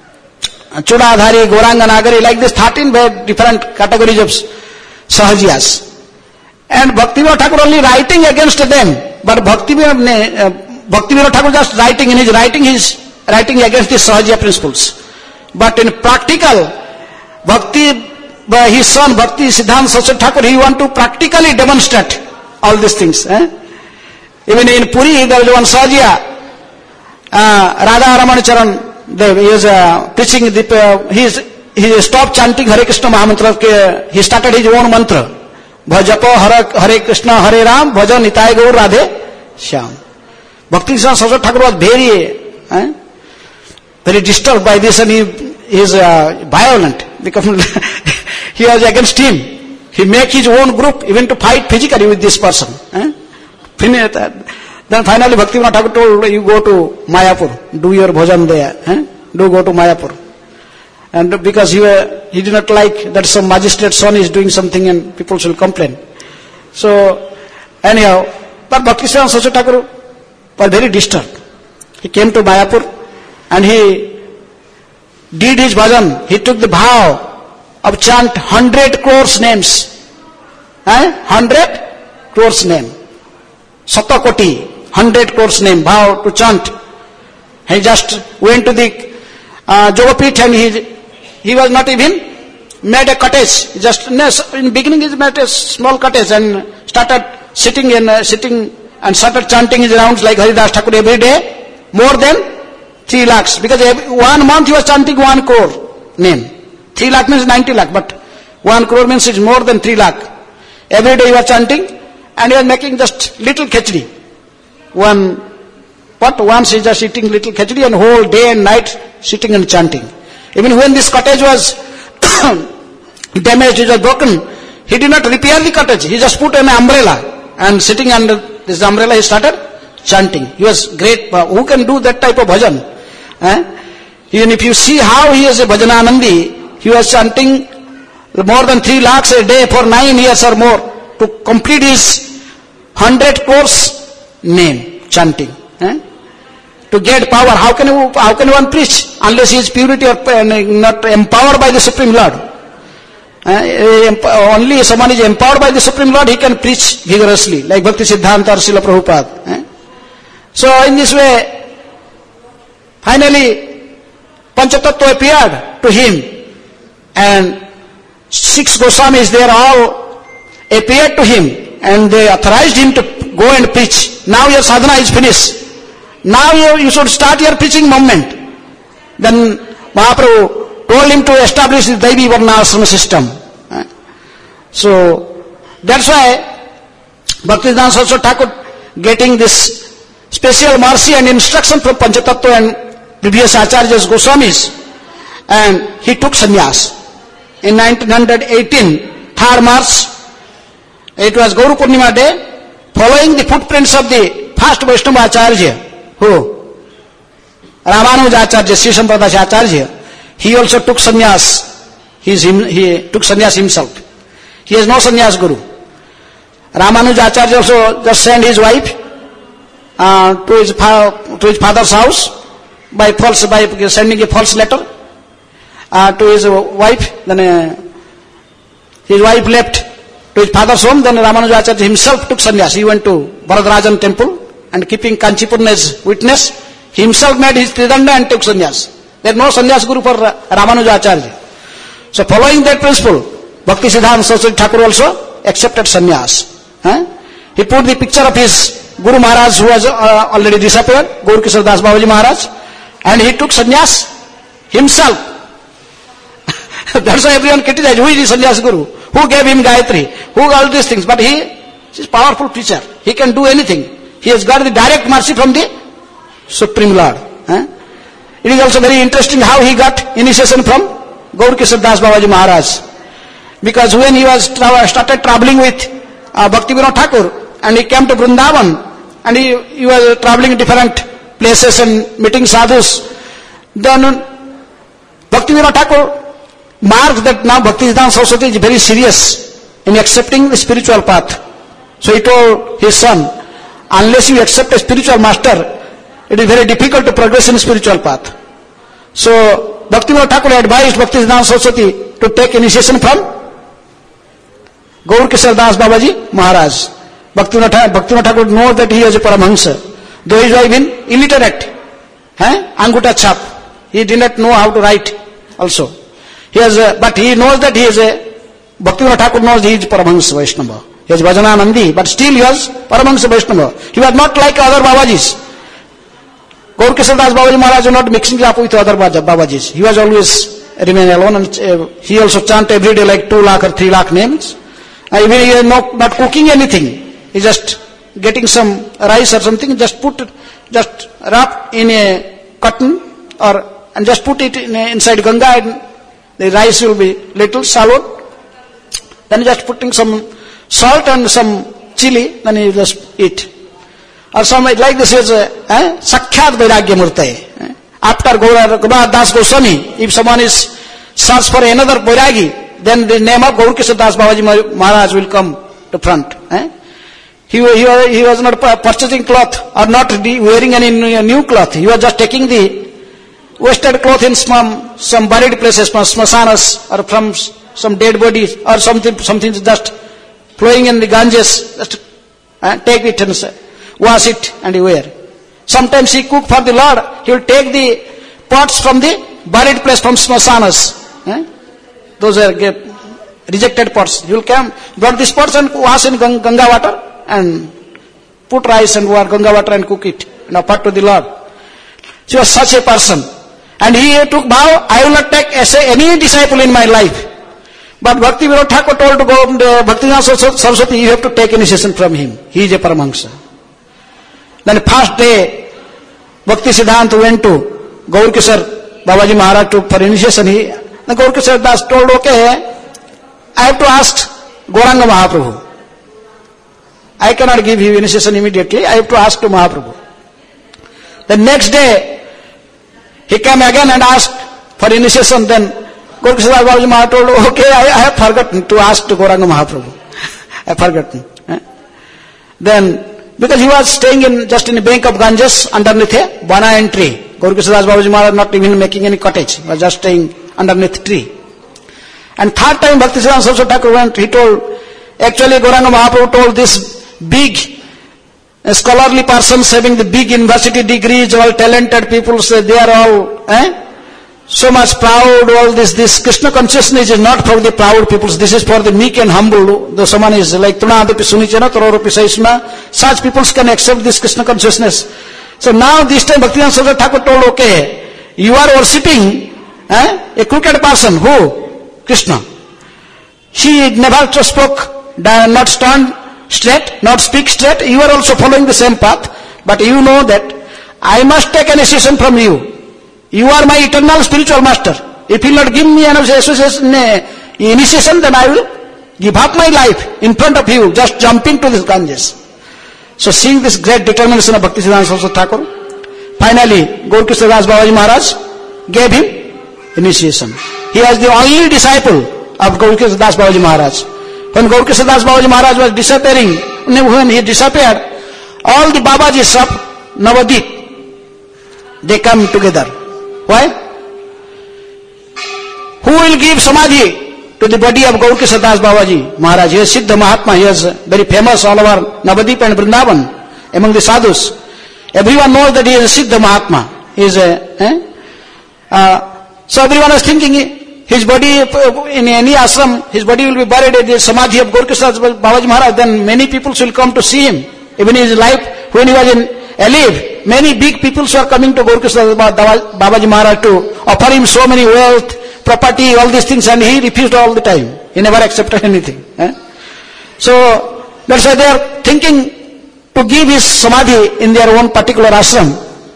Chudadhari, Goranganagari, like this thirteen different categories of Sahajiyas. And Bhaktivinoda Thakur only writing against them, but Bhaktivinoda uh, Bhaktivinoda Thakur just writing, in his writing, he is writing against the Sahajiya principles. But in practical, Bhakti, uh, his son Bhaktisiddhanta Saraswati Thakur, he want to practically demonstrate all these things. Eh? Even in Puri, there is one Sahajiya, Uh, Radha Ramanicharan, he is uh, preaching, the, uh, he, is, he stopped chanting Hare Krishna Mahamantra, he started his own mantra. Bhajapo Hare, Hare Krishna Hare Ram, Bhaja Nitai Gaur Radhe Shyam. Bhaktisiddhanta Saraswati Thakur was very, eh, very disturbed by this, and he, he is uh, violent, because he was against him. He make his own group even to fight physically with this person. Eh? Then finally Bhaktivinoda Thakur told, you go to Mayapur, do your bhajan there, eh? do go to Mayapur. And because he, were, he did not like that some magistrate's son is doing something and people will complain. So anyhow, but Bhaktisiddhanta Saraswati Thakur was very disturbed. He came to Mayapur and he did his bhajan. He took the vow of chant hundred crores names. Eh? Hundred crores name. Satakoti. Hundred crores name, vow to chant. He just went to the uh, Jogapith and he, he was not even made a cottage. Just in beginning he made a small cottage and started sitting in uh, sitting and started chanting his rounds like Haridas Thakur every day, more than three lakhs. Because every, one month he was chanting one crore name. Three lakh means ninety lakh, but one crore means it's more than three lakh. Every day he was chanting and he was making just little khechdi. One, but once he just eating little khechdi and whole day and night sitting and chanting. Even when this cottage was damaged, it was broken, he did not repair the cottage. He just put an umbrella and sitting under this umbrella he started chanting. He was great. Who can do that type of bhajan? Eh? Even if you see how he is a bhajananandi, he was chanting more than three lakhs a day for nine years or more to complete his hundred crores name, chanting. Eh? To get power, how can, you, how can one preach unless he is purity or not empowered by the Supreme Lord? Uh, only someone is empowered by the Supreme Lord, he can preach vigorously, like Bhakti Siddhanta or Srila Prabhupada. Eh? So in this way, finally, Panchatattva appeared to him, and six Goswamis, they all appeared to him, and they authorized him to go and preach. Now your sadhana is finished. Now you, you should start your preaching movement. Then Mahaprabhu told him to establish the Daivi Varnasrama system. So that's why Bhaktivedanta Saraswati Thakur getting this special mercy and instruction from Panchatattva and previous Acharyas Goswamis, and he took sannyas. In nineteen eighteen, third March, it was Gauru Purnima day, following the footprints of the first Vaishnava Acharya, who? Ramanuja Acharya, Sri Sampradaya Acharya. He also took sannyas. He, is him, he took sannyas himself. He has no sannyas guru. Ramanuja Acharya also just sent his wife uh, to, his fa- to his father's house by false, by sending a false letter uh, to his wife. Then uh, his wife left to his father's home. Then Ramanuja Acharya himself took sannyas. He went to Varadarajan temple, and keeping Kanchipurna as witness, he himself made his Tridanda and took sannyas. There is no sannyas guru for Ramanuja Acharya. So following that principle, Bhakti Siddhanta Saraswati Thakur also accepted sannyas. Huh? He put the picture of his Guru Maharaj, who has uh, already disappeared, Gaur Kishore Das Babaji Maharaj, and he took sannyas himself. That's why everyone criticized, who is the sannyas guru? Who gave him Gayatri? Who all these things? But he is a powerful preacher. He can do anything. He has got the direct mercy from the Supreme Lord. Huh? It is also very interesting how he got initiation from Gaur Kishore Das Babaji Maharaj. Because when he was tra- started traveling with uh, Bhakti Vinod Thakur, and he came to Vrindavan, and he, he was traveling in different places and meeting sadhus, then Bhakti Vinod Thakur marked that now Bhakti Siddhanta Saraswati is very serious in accepting the spiritual path. So he told his son, unless you accept a spiritual master, it is very difficult to progress in spiritual path. So Bhakti Vinod Thakur advised Bhakti Siddhanta Saraswati to take initiation from Gaur Kishore Das Babaji Maharaj. Bhakti Vinod Thakur knows that he is a Paramahansa. Though he is even illiterate, eh? Anguta chap, he did not know how to write also. He has a, but he knows that he is a, Bhakti Vinod Thakur knows he is Paramahansa Vaishnava. He is Bhajananandi, but still he was Paramahansa Vaishnava. He was not like other Babajis. Gaur Kishore Das Babaji Maharaj was not mixing up with other Babajis. He was always remain alone, and uh, he also chant every day like two lakh or three lakh names. Uh, even he is not, not cooking anything. He is just getting some rice or something, just put it, just wrap in a cotton or and just put it in a, inside Ganga, and the rice will be little swallowed. Then just putting some salt and some chili, then he just eat. Or some like this is a eh, Sakhyat Vairagya Murtaye. After Gaura Das Goswami, if someone is search for another Vairagi, then the name of Gaur Kishore Das Babaji Maharaj will come to front. Eh? He, he, he was not purchasing cloth or not wearing any new cloth. He was just taking the wasted cloth in some, some buried places, from smasanas or from some dead bodies or something, something just flowing in the Ganges. Just uh, take it and wash it and wear. Sometimes he cook for the Lord. He will take the pots from the buried place, from smasanas. Eh? Those are rejected pots. He will come, brought these pots and wash in Ganga water and put rice and Ganga water and cook it and offer to the Lord. He was such a person. And he took vow, I will not take any disciple in my life. But Bhakti Vinod Thakur told to go, uh, Bhakti Siddhanta Saraswati, you have to take initiation from him. He is a Paramahansa. Then the first day, Bhakti Siddhanta went to Gaur Kishore Babaji Maharaj to, for initiation. He, the Gaur Kishore Das told, okay, I have to ask Gauranga Mahaprabhu. I cannot give you initiation immediately. I have to ask to Mahaprabhu. The next day, he came again and asked for initiation. Then Gaur Kishore Das Babaji Maharaj told, okay, I, I have forgotten to ask to Gauranga Mahaprabhu. I have forgotten. Eh? Then Because he was staying in just in the bank of Ganges underneath a banana tree. Gaurkishora Das Babaji Maharaj not even making any cottage, he was just staying underneath tree. And third time Bhaktisiddhanta Saraswati Thakur went, he told, actually Gauranga Mahaprabhu told this big uh, scholarly persons having the big university degrees, all talented people, say they are all eh, so much proud, all this, this Krishna consciousness is not for the proud people, this is for the meek and humble. Though someone is like Trunadapi Sunichana, Tororupi Saisma, such people can accept this Krishna consciousness. So now this time Bhaktivedanta Saraswati Thakur told, okay, you are worshipping eh, a crooked person, who? Krishna. He never spoke, not stand straight, not speak straight, you are also following the same path, but you know that I must take an initiation from you. You are my eternal spiritual master. If you will not give me an initiation, then I will give up my life in front of you, just jump into this Ganges. So seeing this great determination of Bhaktisiddhanta Saraswati Thakur, finally Gaurkishora Das Babaji Maharaj gave him initiation. He was the only disciple of Gaurkishora Das Babaji Maharaj. When Gaurkishora Das Babaji Maharaj was disappearing, when he disappeared, all the Babajis of Navadip, they come together. Why? Who will give samadhi to the body of Gaurkishora Das Babaji Maharaj? He is Siddha Mahatma, he is very famous all over Navadip and Vrindavan, among the sadhus. Everyone knows that he is a Siddha Mahatma. He is a, eh? uh, so everyone is thinking his body, in any ashram, his body will be buried in the samadhi of Gaurkishora Das Babaji Maharaj, then many people will come to see him. Even in his life, when he was in alive, many big people are coming to Gaurkishora Babaji Maharaj to offer him so many wealth, property, all these things, and he refused all the time. He never accepted anything. Eh? So that's why they are thinking to give his samadhi in their own particular ashram.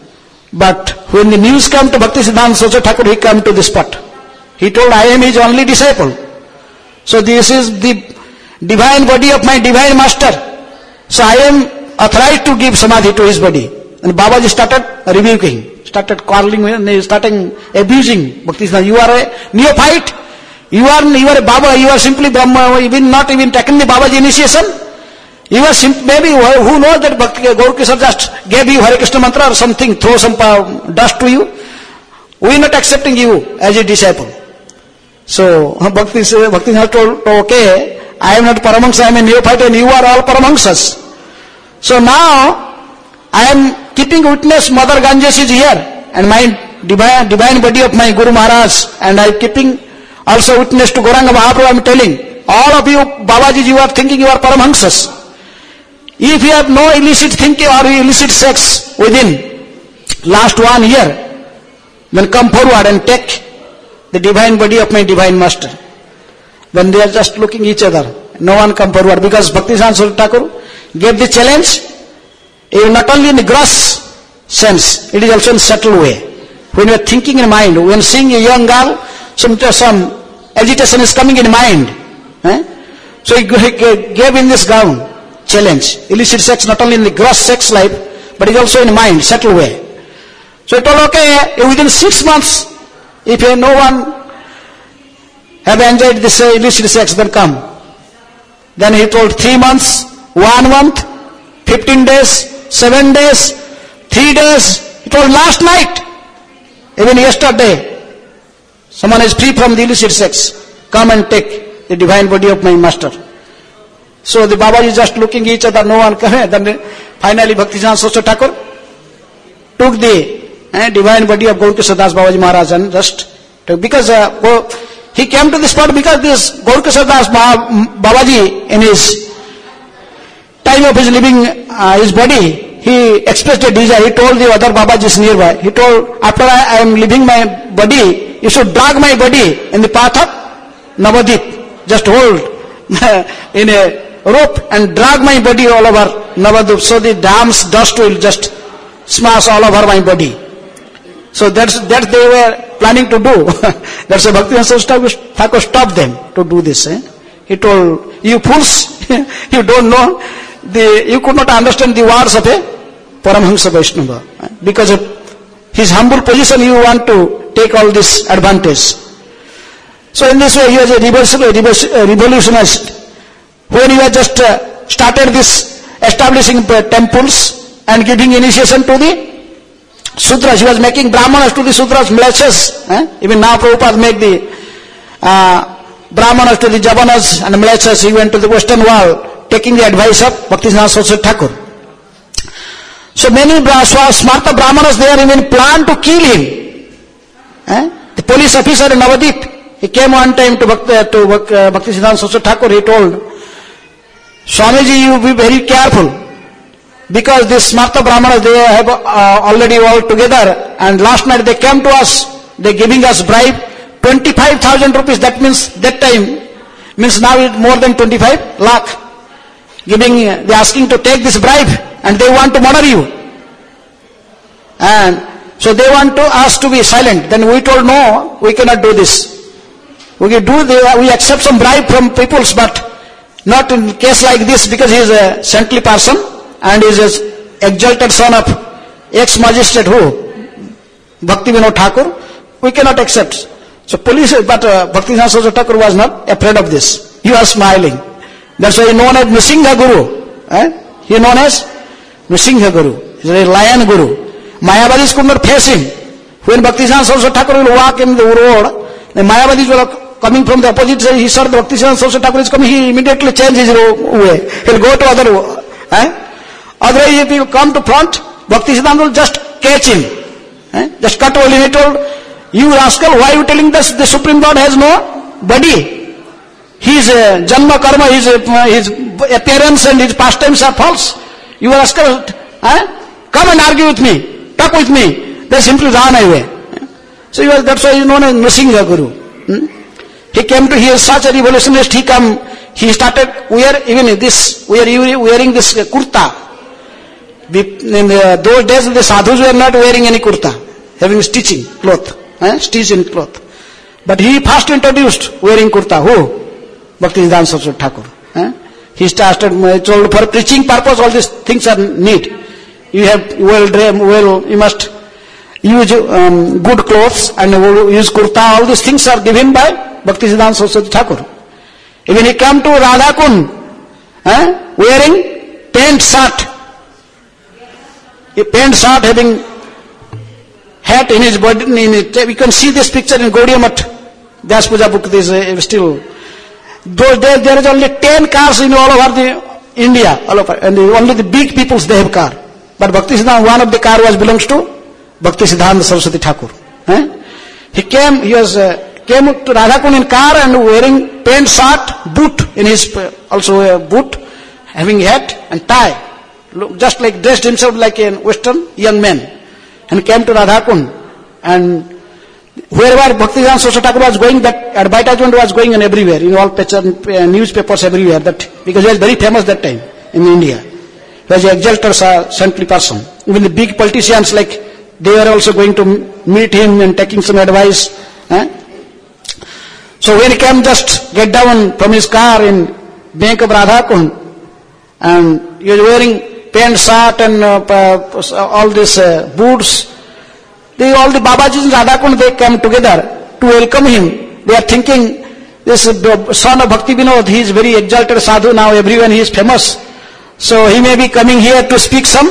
But when the news came to Bhaktisiddhanta Saraswati Thakur, he came to this spot. He told, I am his only disciple. So this is the divine body of my divine master. So I am authorized to give samadhi to his body. And Babaji started rebuking, started quarreling, starting abusing Bhaktisiddhanta. You are a neophyte, you are, you are a Baba, you are simply Brahma, even not even taken the Babaji initiation. You are sim- maybe who knows that Gaurkishora just gave you Hare Krishna mantra or something, throw some dust to you. We are not accepting you as a disciple. So Bhaktisiddhanta told, okay, I am not Paramahansa, I am a neophyte and you are all Paramahansas. So now I am keeping witness, Mother Ganges is here and my divine, divine body of my Guru Maharaj, and I am keeping also witness to Gauranga Mahaprabhu. I am telling all of you Babaji, you are thinking you are Paramahansas. If you have no illicit thinking or illicit sex within last one year, then come forward and take the divine body of my divine master. Then they are just looking each other. No one come forward, because Bhaktisiddhanta Saraswati Thakur gave the challenge, not only in the gross sense, it is also in subtle way. When you are thinking in mind, when seeing a young girl, some, some agitation is coming in mind. Eh? So he gave in this gown challenge, illicit sex not only in the gross sex life, but it is also in mind, subtle way. So he told, okay, within six months, if no one have enjoyed this uh, illicit sex, then come. Then he told three months, one month, fifteen days, seven days, three days. He told last night, even yesterday, someone is free from the illicit sex. Come and take the divine body of my master. So the Babaji just looking each other, no one came. Then finally Bhaktisiddhanta Saraswati Thakur took the eh, divine body of Gaurkishora Das Babaji Maharaj and just took, because uh, go, he came to this spot because this Gaurkishora Das Babaji, in his time of his leaving uh, his body, he expressed a desire. He told the other Babajis nearby, he told, after I, I am leaving my body, you should drag my body in the path of Navadip. Just hold in a rope and drag my body all over Navadip, so the dam's dust will just smash all over my body. So that's that they were planning to do. That's why Bhaktisiddhanta Saraswati Thakur stopped them to do this. Eh? He told, you fools, you don't know, the, you could not understand the words of a Paramahansa Vaishnava. Because of his humble position, you want to take all this advantage. So in this way, he was a revolutionist. When he had just uh, started this establishing temples and giving initiation to the Sudras. He was making Brahmanas to the Sudras, Mlechas. Eh? Even now Prabhupada make the uh, Brahmanas to the Javanas and Mlechas. He went to the Western world taking the advice of Bhaktisiddhanta Saraswati Thakur. So many Smarta Brahmanas there even planned to kill him. Eh? The police officer in Navadip, he came one time to, Bhakti, to uh, Bhaktisiddhanta Saraswati Thakur. He told, Swamiji, you be very careful. Because these Smarta Brahmanas, they have uh, already all together, and last night they came to us, they giving us bribe, twenty-five thousand rupees, that means, that time, means now it's more than twenty-five lakh. Giving, they asking to take this bribe, and they want to murder you. And so they want to us to be silent. Then we told, no, we cannot do this. We can do, the, we accept some bribe from peoples, but not in case like this, because he is a saintly person, and is an exalted son of ex-magistrate who? Bhakti Vinod Thakur. We cannot accept. So police, but uh, Bhaktisiddhanta Saraswati Thakur was not afraid of this. He was smiling. That's why he known as Nrisingha Guru. Eh? He known as Nrisingha Guru. He is a lion Guru. Mayavadis could not face him. When Bhaktisiddhanta Saraswati Thakur will walk in the road, the Mayavadis were coming from the opposite side. He saw the Bhaktisiddhanta Saraswati Thakur is coming. He immediately changed his way. He will go to other way. Eh? Otherwise, if he will come to front, Bhaktisiddhanta will just catch him. Eh? Just cut only. He told, you rascal, why are you telling this? The Supreme Lord has no body. His uh, janma karma, his, uh, his appearance and his pastimes are false. You rascal, eh? Come and argue with me. Talk with me. They simply ran away. Eh? So he was, that's why he is known as Nrisingha Guru. Hmm? He came to hear such a revolutionist. He come, he started wear even this, we are wearing this uh, kurta. In the, those days the sadhus were not wearing any kurta, having stitching cloth, eh? stitch in cloth. But he first introduced wearing kurta. Who? Bhaktisiddhanta Saraswati Thakur. Eh? He started, told for preaching purpose all these things are need. You have well, well you must use um, good clothes and use kurta. All these things are given by Bhaktisiddhanta Saraswati Thakur. Even he came to Radhakund, eh? wearing pant shirt. A pant shirt having hat in his body. In it. We can see this picture in Gaudiya Math. Das Puja book is uh, still. Those days there is only ten cars in all over the India, all over, and only the big peoples they have car. But Bhaktisiddhanta, one of the car was belongs to Bhaktisiddhanta Saraswati Thakur. Eh? He came, he was uh, came to Radhakund in car and wearing pant shirt, boot in his uh, also a boot, having hat and tie. Just like dressed himself like a Western young man, and came to Radhakund, and wherever Bhaktisiddhanta Saraswati Thakur was going, that advertisement was going on everywhere, in all picture, uh, newspapers everywhere, that because he was very famous that time in India. He was an exalted saintly person. Even the big politicians, like, they were also going to meet him and taking some advice. Eh? So when he came, just get down from his car in Bank of Radhakund, and he was wearing pant shirt and uh, all these uh, boots. They, all the Babajis in Radhakund, they came together to welcome him. They are thinking, this uh, son of Bhakti Vinod, he is very exalted sadhu now, everyone he is famous. So he may be coming here to speak some,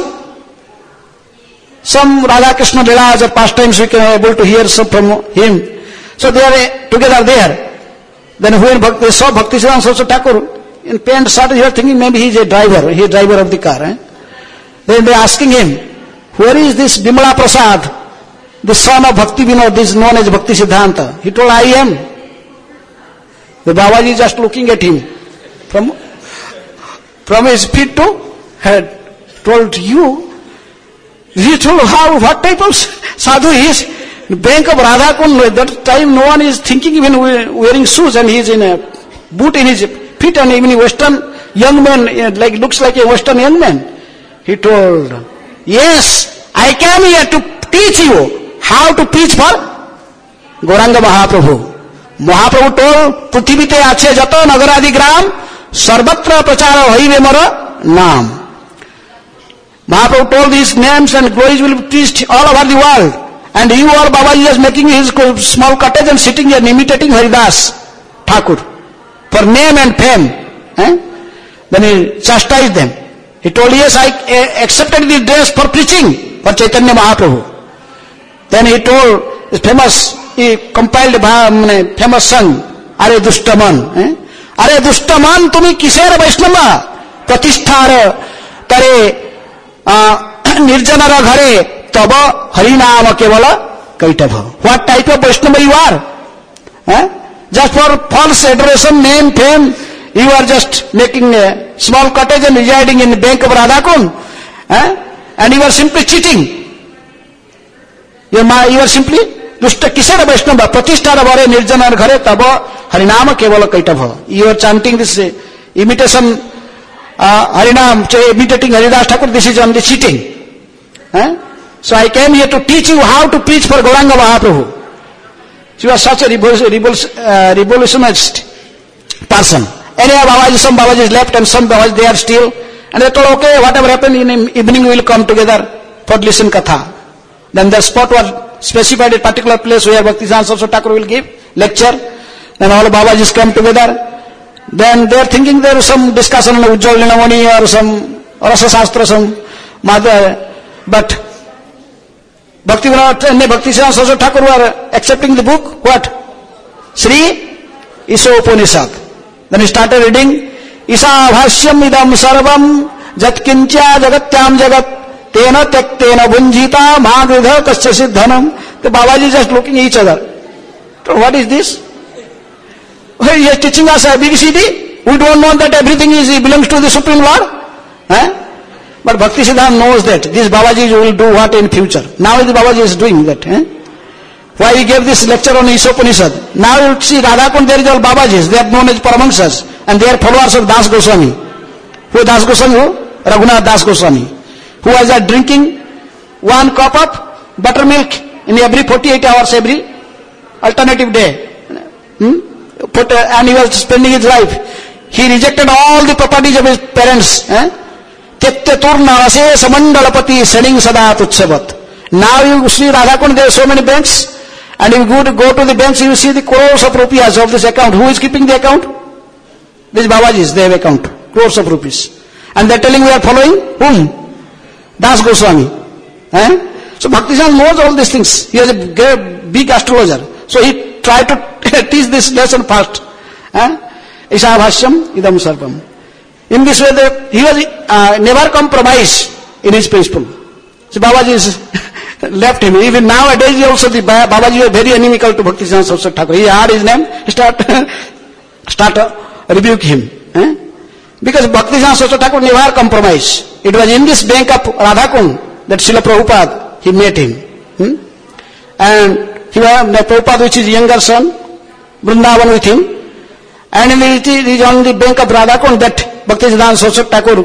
some Radha Krishna Leelas or pastimes we can be able to hear some from him. So they are uh, together there. Then when they saw Bhaktisiddhanta Saraswati Thakur in pant shirt, you are thinking maybe he is a driver, he is driver of the car. Eh? Then they are asking him, where is this Bimala Prasad, the son of Bhakti Vinod, this known as Bhaktisiddhanta? He told, I am. The Babaji is just looking at him from, from his feet to head. Told you, he told how, what type of sadhu he is? Bank of Radhakund, at that time no one is thinking even wearing shoes, and he is in a boot in his feet, and even a Western young man, like looks like a Western young man. He told, yes, I came here to teach you how to preach for Gauranga Mahaprabhu. Mahaprabhu told, Prithivite ache jato nagaradi gram, sarvatra prachara hoive mara naam. Mahaprabhu told these names and glories will be preached all over the world. And you all, Babaji is making his small cottage and sitting here and imitating Haridas Thakur for name and fame. Eh? Then he chastised them. He told, yes, I uh, accepted the dress for preaching for Chaitanya Mahaprabhu. Then he told, his famous, he compiled a famous song, Are Dushtaman. Eh? Are Dushtaman, tumi kisera Vaishnava, Pratishthara, Tare, Nirjanara Ghare, Taba, Harinama Kevala, Kaitava. What type of Vaishnava you are? Eh? Just for false adoration, name, fame, you are just making a small cottage and residing in the bank of Radhakund. Eh? And you are simply cheating. You are, you are simply Dushta Kisara Vaishnava, Pratishtara Vare Nirjana Ghare Taba Harinama Kevala Kaitava. You are chanting this uh, imitation, uh, Harinam, imitating Haridas Thakur, this is only cheating. Eh? So I came here to teach you how to preach for Gauranga Mahaprabhu. She was such a revolutionist person. Anyhow, Babaji, some Babajis left and some Babajis they are still. And they told, okay, whatever happened in the evening we will come together for listen katha. Then the spot was specified a particular place where Bhaktisiddhanta Saraswati Thakur will give lecture. Then all Babajis come together. Then they are thinking there is some discussion on Ujjwal Linamoni or some Rasa Shastra, some mother. But Bhakti-Vinod and Bhaktisiddhanta Saraswati Thakur were accepting the book. What? Sri Isa Upanishad. Then he started reading. Isa bhashyam idam sarvam jatkincha jagatyam jagat tena tektena bunjita magridha kasya siddhanam. The Babaji just looking at each other. So what is this? He is teaching us a B B C D. We don't know that everything is belongs to the Supreme Lord. Eh? But Bhaktisiddhanta knows that this Babaji will do what in future. Now the Babaji is doing that. Eh? Why he gave this lecture on Isopanishad? Now you see Radhakund, there is all Babajis. They are known as Paramahamsas. And they are followers of Das Goswami. Who Das Goswami? Who? Raghunath Das Goswami. Who was uh, drinking one cup of buttermilk in every forty-eight hours, every alternative day. Hmm? Put, uh, and he was spending his life. He rejected all the properties of his parents. Eh? Tetyaturna Ase Samandalapati Sening Sadat Utsavat. Now you see Radhakund, there are so many banks. And if you go to, go to the banks, you see the crores of rupees of this account. Who is keeping the account? These Babajis, they have account. Crores of rupees. And they are telling we are following whom? Das Goswami. Eh? So Bhaktisiddhanta knows all these things. He is a great, big astrologer. So he tried to teach this lesson first. Eh? Isa bhashyam idam sarvam. In this way, the, he was uh, never compromised in his principle. So Babaji is left him. Even nowadays also the Babaji was very inimical to Bhaktisiddhanta Saraswati Thakur. He heard his name, he start, start uh, rebuke him. Eh? Because Bhaktisiddhanta Saraswati Thakur never compromised. It was in this bank of Radhakund that Srila Prabhupada, he met him. Hmm? And he was, Prabhupada, which is younger son, Vrindavan with him. And it is on the bank of Radhakund that Bhaktisiddhanta Saraswati Thakur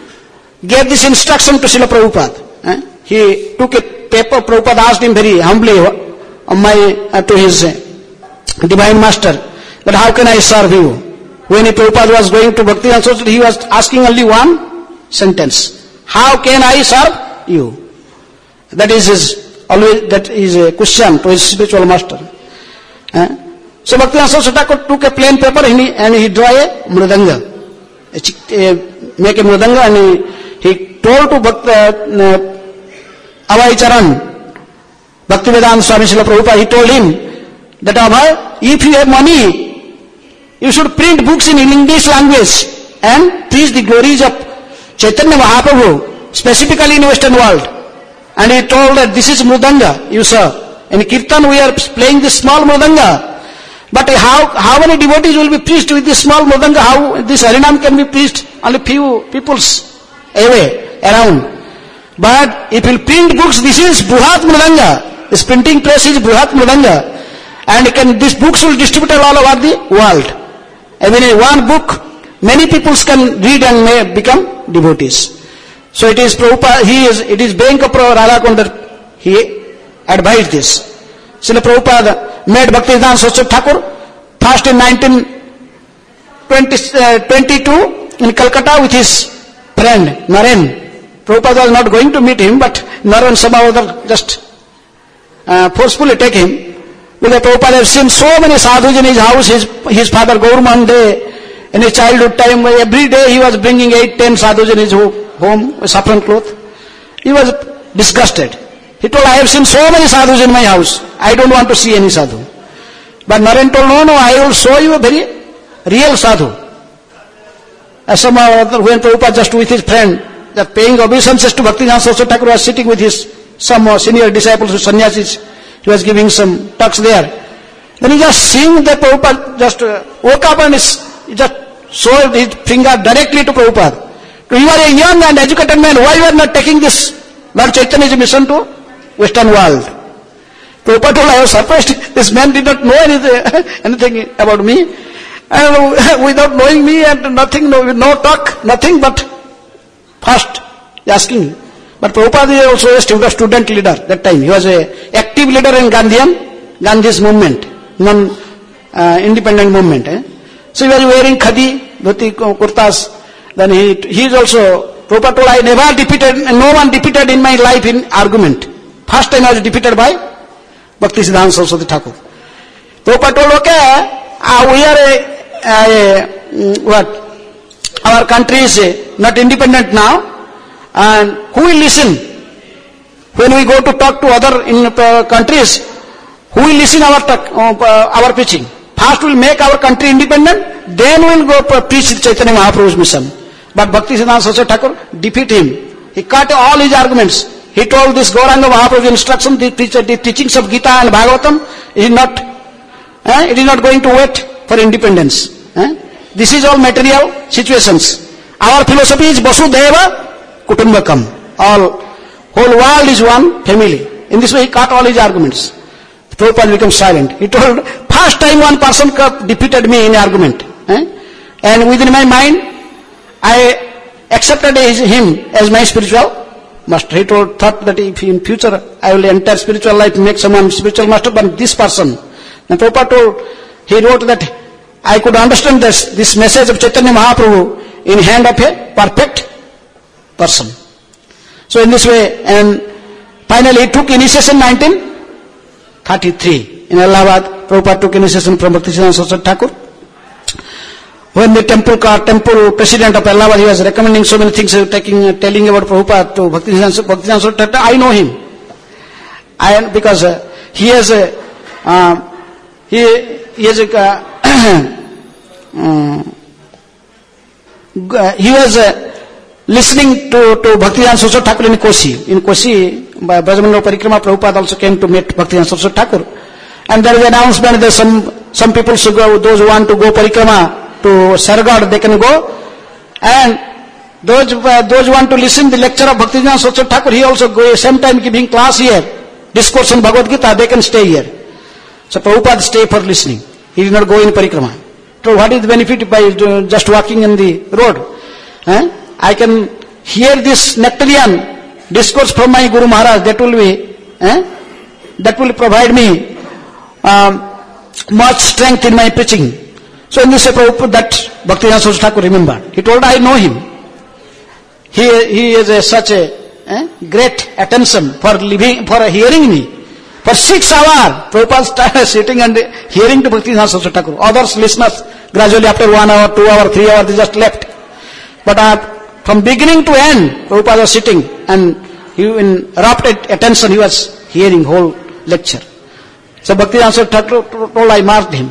gave this instruction to Srila Prabhupada. Eh? He took a paper. Prabhupada asked him very humbly uh, my, uh, to his uh, divine master, that how can I serve you? When he, Prabhupada was going to Bhaktisiddhanta Saraswati, he was asking only one sentence. How can I serve you? That is his, always, that is a question to his spiritual master. Eh? So Bhaktisiddhanta Saraswati Thakur took a plain paper and he, and he drew a mridanga. A, a, make a mridanga and he, he told to Bhakti, uh, Abhay Charan, Bhaktivedanta Swami Srila Prabhupada, he told him that Abhay, if you have money, you should print books in English language and preach the glories of Chaitanya Mahaprabhu, specifically in Western world. And he told that this is mridanga, you sir. In Kirtan we are playing this small mridanga. But how, how many devotees will be preached with this small mridanga? How this Harinam can be preached? Only few peoples away, around. But if you print books, this is Bruhat Mridanga. This printing press is Bruhat Mridanga. And can, these books will distribute all over the world. Even in one book, many people can read and may become devotees. So it is Prabhupada, he is, it is Bank of Radhakund that he advised this. Srila Prabhupada made Bhaktisiddhanta Saraswati Thakur first in nineteen twenty-two in Calcutta with his friend Naren. Prabhupada was not going to meet him, but Naren somehow other just uh, forcefully take him. Because Prabhupada has seen so many sadhus in his house. His, his father Gauraman, in his childhood time, every day he was bringing eight, ten sadhus in his home, a saffron cloth. He was disgusted. He told, I have seen so many sadhus in my house. I don't want to see any sadhu. But Naren told, no, no, I will show you a very real sadhu. As somehow when Prabhupada just with his friend, that paying obeisances to Bhaktivedanta Saraswati Thakur was sitting with his some senior disciples, sannyasis. He was giving some talks there. Then he just seeing that Prabhupada just uh, woke up and he just showed his finger directly to Prabhupada. You are a young and educated man, why you are not taking this Lord Chaitanya's mission to Western world? Prabhupada told, I was surprised. This man did not know anything, anything about me. And without knowing me and nothing, no, no talk, nothing but first asking. But Prabhupada is also a student, student leader that time. He was a active leader in Gandhian, Gandhi's movement, non-independent uh, movement. Eh? So he was wearing khadi, dhoti, kurtas. Then he, he is also, Prabhupada told, I never defeated, no one defeated in my life in argument. First time I was defeated by Bhaktisiddhanta Saraswati Thakur. Prabhupada told, okay, uh, we are a, a, what, our country is not independent now, and who will listen? When we go to talk to other in, uh, countries, who will listen our talk, uh, our preaching? First we will make our country independent, then we will go preach Chaitanya Mahaprabhu's mission. But Bhaktisiddhanta Saraswati Thakur defeat him. He cut all his arguments. He told this Gauranga Mahaprabhu's instruction, the, the teachings of Gita and Bhagavatam is not, eh, it is not going to wait for independence. Eh? This is all material situations. Our philosophy is Vasudeva Kutumbakam. All, whole world is one family. In this way he cut all his arguments. Prabhupada becomes silent. He told, first time one person defeated me in argument. Eh? And within my mind, I accepted him as my spiritual master. He told, thought that if in future I will enter spiritual life, make someone spiritual master, but this person. And Prabhupada told, he wrote that I could understand this, this message of Chaitanya Mahaprabhu in hand of a perfect person. So in this way, and finally he took initiation nineteen thirty-three. In Allahabad, Prabhupada took initiation from Bhaktisiddhanta Saraswati Thakur. When the temple temple president of Allahabad, he was recommending so many things, taking, uh, telling about Prabhupada to Bhaktisiddhanta Saraswati Thakur. I know him. I, because uh, he has a, uh, he, he has a, uh, um, he was uh, listening to, to Bhaktisiddhanta Saraswati Thakur in Koshi. In Koshi, by Brajamandala Parikrama, Prabhupada also came to meet Bhaktisiddhanta Saraswati Thakur. And there is an announcement that some, some people should go, those who want to go Parikrama to Sargad, they can go. And those, uh, those who want to listen the lecture of Bhaktisiddhanta Saraswati Thakur, he also go, same time giving class here, discourse on Bhagavad Gita, they can stay here. So Prabhupada stay for listening. He did not go in Parikrama. So what is the benefit by just walking in the road? Eh? I can hear this nectarian discourse from my Guru Maharaj, that will be, eh? that will provide me um, much strength in my preaching. So in this way, Prabhupada, that Bhaktisiddhanta Saraswati Thakur remembered. He told, I know him. He, he is a, such a eh, great attention for living, for hearing me. For six hours, Prabhupada started sitting and hearing to Bhaktisiddhanta Saraswati Thakur. Others, listeners, gradually after one hour, two hour, three hours, they just left. But uh, from beginning to end, Prabhupada was sitting and he in rapt attention, he was hearing whole lecture. So Bhaktisiddhanta Saraswati Thakur told, I marked him.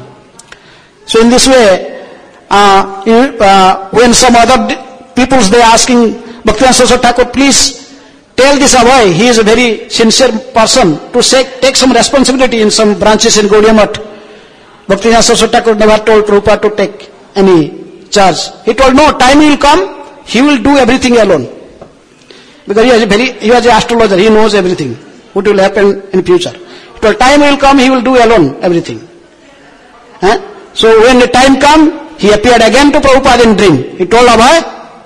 So in this way, uh, uh, when some other peoples, they are asking Bhaktisiddhanta Saraswati Thakur, please tell this boy, he is a very sincere person, to say, take some responsibility in some branches in Gaudiya Math. Bhaktisiddhanta Saraswati Thakur never told Prabhupada to take any charge. He told, no, time will come, he will do everything alone. Because he was a very, he was an astrologer, he knows everything, what will happen in future. He told, time will come, he will do alone everything. Huh? So when the time come, he appeared again to Prabhupada in dream. He told Abhay,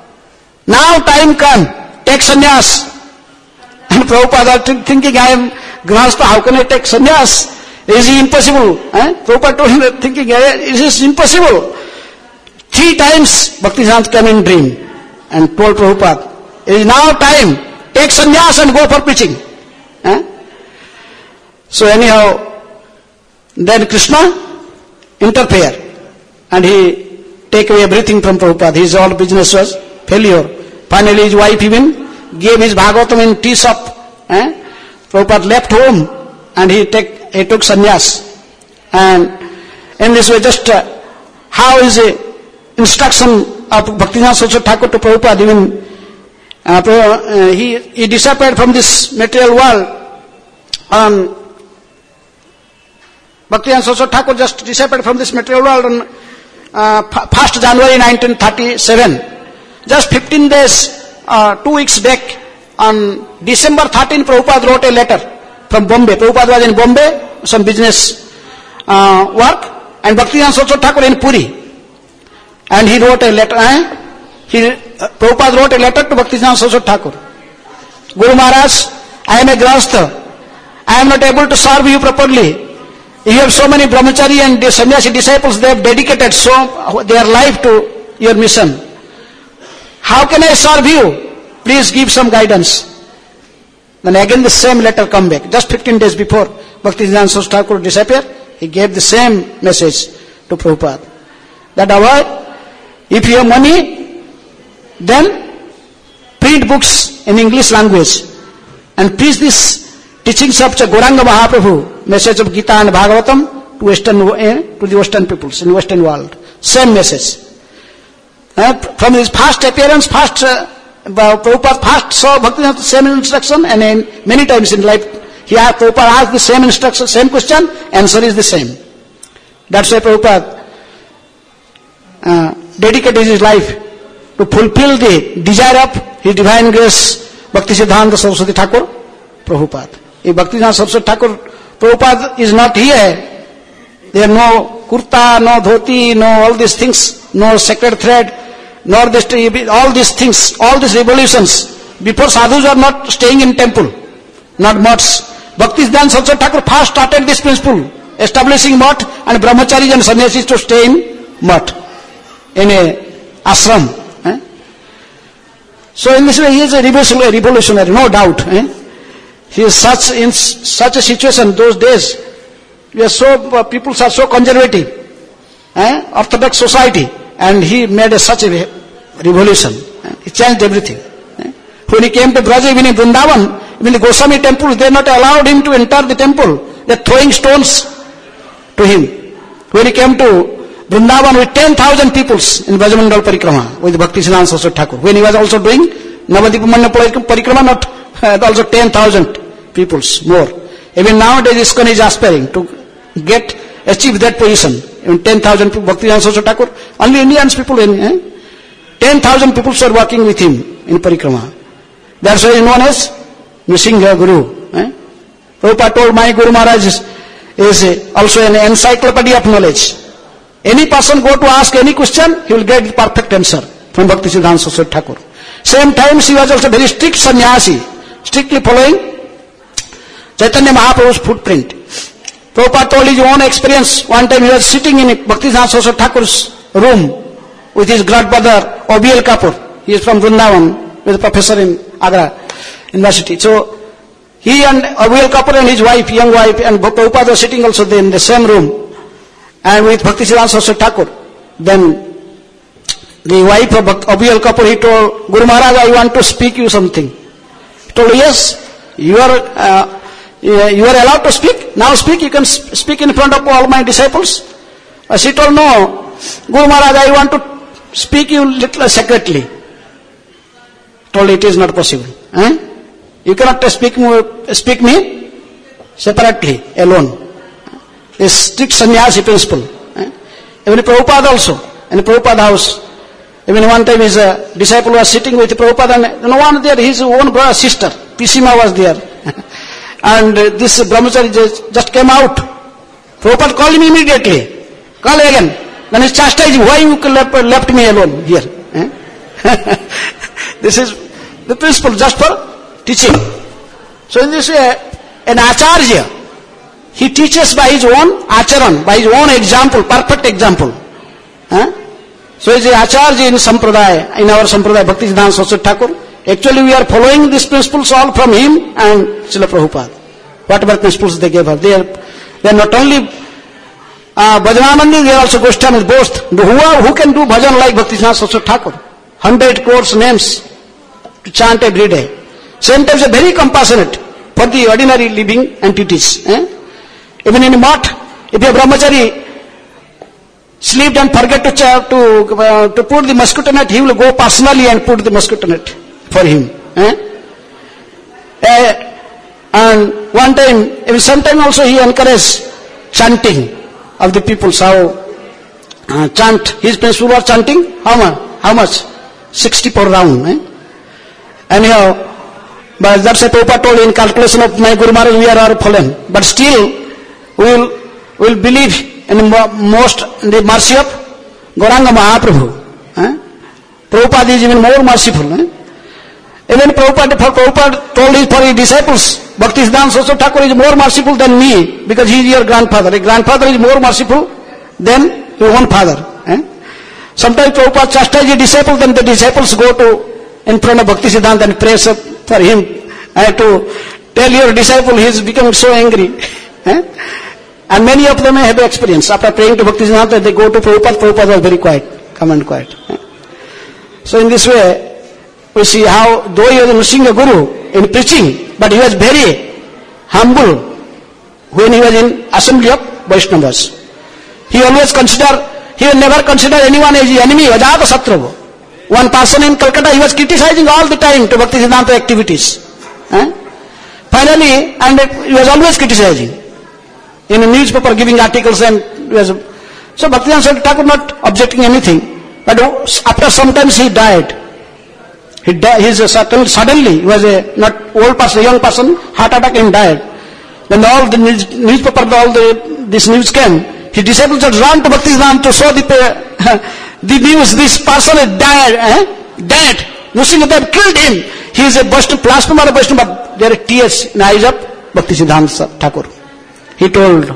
now time come, take sannyas. And Prabhupada thinking, I am Grahastha, how can I take sannyas? Is it impossible? Eh? Prabhupada told him, thinking, is this impossible? Three times Bhaktisiddhanta came in dream and told Prabhupada, it is now time, take sannyas and go for preaching. Eh? So anyhow, then Krishna interfere and he take away everything from Prabhupada. His all business was failure. Finally, his wife even gave his Bhagavatam in tea shop. Eh? Prabhupada left home and he, take, he took sannyas. And in this way, just uh, how is the instruction of Bhaktivinoda Saraswati Thakur to Prabhupada, even uh, uh, he, he disappeared from this material world on Bhaktivinoda Saraswati Thakur just disappeared from this material world on uh, first January nineteen thirty-seven. Just fifteen days, uh, two weeks back, on December thirteenth, Prabhupada wrote a letter from Bombay. Prabhupada was in Bombay, some business uh, work, and Bhaktivinoda Saraswati Thakur in Puri. And he wrote a letter, eh? he, uh, Prabhupada wrote a letter to Bhaktivinoda Saraswati Thakur. Guru Maharaj, I am a grahastha. I am not able to serve you properly. You have so many brahmachari and sannyasi disciples, they have dedicated so their life to your mission. How can I serve you? Please give some guidance. Then again the same letter come back. Just fifteen days before Bhaktivinoda Saraswati Thakur disappeared, he gave the same message to Prabhupada. That our, if you have money, then print books in English language and preach this teachings of Gauranga Mahaprabhu, message of Gita and Bhagavatam to Western, to the Western peoples in Western world. Same message. Uh, from his first appearance, first uh, Prabhupada first saw Bhaktivinoda same instruction, and in, many times in life he asked, Prabhupada asked the same instruction, same question, answer is the same. That's why Prabhupada uh, dedicated his life to fulfill the desire of his divine grace, Bhaktisiddhanta Saraswati Thakur Prabhupada. If Bhaktisiddhanta Saraswati Thakur Prabhupada is not here, there are no kurta, no dhoti, no all these things, no sacred thread, nor this, all these things, all these revolutions. Before sadhus are not staying in temple, not mutts. Bhaktisiddhanta Saraswati Thakur first started this principle, establishing mutt and brahmacharis and sannyasis to stay in mutt, in a ashram. Eh? So in this way he is a revolutionary, no doubt. Eh? He is such in such a situation those days. We are so uh, people are so conservative, eh? Orthodox society, and he made a, such a revolution. Eh? He changed everything. Eh? When he came to Braja, even in Vrindavan, even the Goswami temple, they not allowed him to enter the temple. They are throwing stones to him. When he came to Vrindavan with ten thousand peoples in Brajamandal Parikrama with Bhaktisiddhanta Saraswati Thakur. When he was also doing Navadip Manya Parikrama, not uh, also ten thousand peoples more. Even nowadays ISKCON is aspiring to get, achieve that position. Even ten thousand people, Bhaktisiddhanta Saraswati Thakur, only Indians people, in, eh? ten thousand people are working with him in Parikrama. That's why he is known as Nrsimha Guru. Eh? Prabhupada told, my Guru Maharaj is, is also an encyclopedia of knowledge. Any person go to ask any question, he will get the perfect answer from Bhaktisiddhanta Saraswati Thakur. Same time, she was also very strict sannyasi, strictly following Chaitanya Mahaprabhu's footprint. Prabhupada told his own experience. One time he was sitting in Bhaktisiddhanta Saraswati Thakur's room with his grandmother, O B L Kapoor. He is from Vrindavan, with a professor in Agra University. So, he and O B L Kapoor and his wife, young wife, and Prabhupada were sitting also there in the same room. And with Bhaktisiddhanta Saraswati Thakur. Then, the wife of O B L Kapoor, he told, Guru Maharaj, I want to speak you something. He told, yes, you are, uh, you are allowed to speak. Now speak, you can speak in front of all my disciples. Uh, she told, no, Guru Maharaj, I want to speak you little secretly. He told, it is not possible. Eh? You cannot speak, speak me separately, alone. This strict sannyasi principle. Eh? Even Prabhupada also, in Prabhupada house, even one time his uh, disciple was sitting with Prabhupada and no one there, his own brother, sister, Pisima was there. And uh, this brahmachari just, just came out. Prabhupada called him immediately. Call again. Then he chastised him, why you left, left me alone here? Eh? This is the principle just for teaching. So in this way, an acharya, he teaches by his own acharan, by his own example, perfect example. Eh? So is the acharya in Sampradaya, in our Sampradaya, Bhaktisiddhanta Saraswati Thakur. Actually we are following these principles all from him and Srila Prabhupada. Whatever principles they gave us. They are, they are not only uh, Bhajanamandi, they are also Goswamis, both. Who, are, who can do bhajan like Bhaktisiddhanta Saraswati Thakur? Hundred crores names to chant every day. Same time, very compassionate for the ordinary living entities. Eh? Even in a mott, if a brahmachari slept and forget to to uh, to put the mosquito net, he will go personally and put the mosquito net for him. Eh? Uh, and one time, even sometime also he encouraged chanting of the people. How uh, chant? His principle was chanting. How much? How much? Sixty per round. Eh? Anyhow, but that's a Prabhupada told in calculation of my Guru Maharaj, we are all fallen. But still, we will we will believe in the most in the mercy of Gauranga Mahaprabhu. Eh? Prabhupada is even more merciful. Eh? Even Prabhupada, for Prabhupada told his, for his disciples, Bhaktisiddhanta Saraswati Thakur is more merciful than me because he is your grandfather. A grandfather is more merciful than your own father. Eh? Sometimes Prabhupada chastises his disciples, then the disciples go to in front of Bhaktisiddhanta and pray for him. I have to tell your disciple he is becoming so angry. Eh? And many of them have experience. After praying to Bhaktisiddhanta, they go to Prabhupada. Prabhupada was very quiet, calm and quiet. Eh? So in this way, we see how, though he was a Nrsimha Guru in preaching, but he was very humble when he was in assembly of Vaishnavas. He always consider, he will never consider anyone as his enemy, Ajata Satrava. One person in Calcutta, he was criticizing all the time to Bhaktisiddhanta activities. Eh? Finally, and he was always criticizing. In a newspaper giving articles and he was, so Bhaktisiddhanta Thakur not objecting anything. But after some time he died. He died, he's a certain, suddenly, he was a not old person, young person, heart attack and died. When all the news, newspaper, all the, this news came, his disciples had run to Bhaktisiddhanta to show the, the news, this person had died, eh? Dead. Nrsimha Dev killed him. He is a Vaishnava, blasphemer of Vaishnava, but there are tears in the eyes of Bhaktisiddhanta Thakur. He told,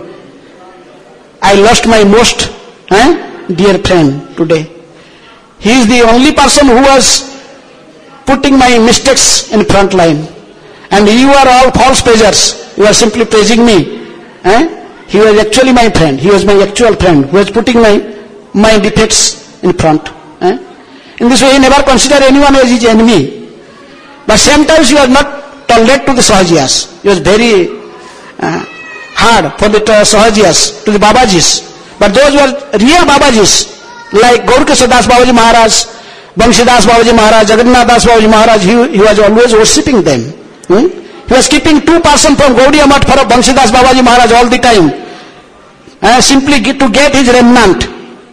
I lost my most eh, dear friend today. He is the only person who was putting my mistakes in front line. And you are all false praisers. You are simply praising me. Eh? He was actually my friend. He was my actual friend who was putting my, my defects in front. Eh? In this way, he never considered anyone as his enemy. But sometimes he was not tolerant to the Sahajiyas. He was very uh, hard for the uh, Sahajiyas, to the Babajis. But those were real Babajis, like Gaurkishore Das Babaji Maharaj, Banshidas Babaji Maharaj, Jagannath Das Babaji Maharaj, he, he was always worshipping them. Hmm? He was keeping two person from Gaudiya Math for Banshidas Babaji Maharaj all the time. Uh, simply get, to get his remnant.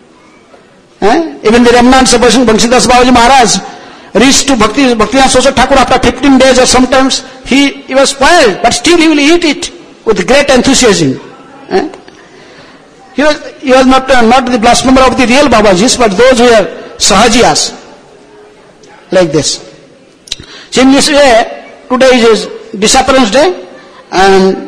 Uh, even the remnants of Banshidas Babaji Maharaj reached to Bhakti, Bhaktisiddhanta Saraswati Thakur after fifteen days or sometimes he, he was spoiled, but still he will eat it with great enthusiasm. Uh, he was, he was not, uh, not the blasphemer of the real Babajis, but those who were Sahajiyas. Like this. So in this way, today is his disappearance day, and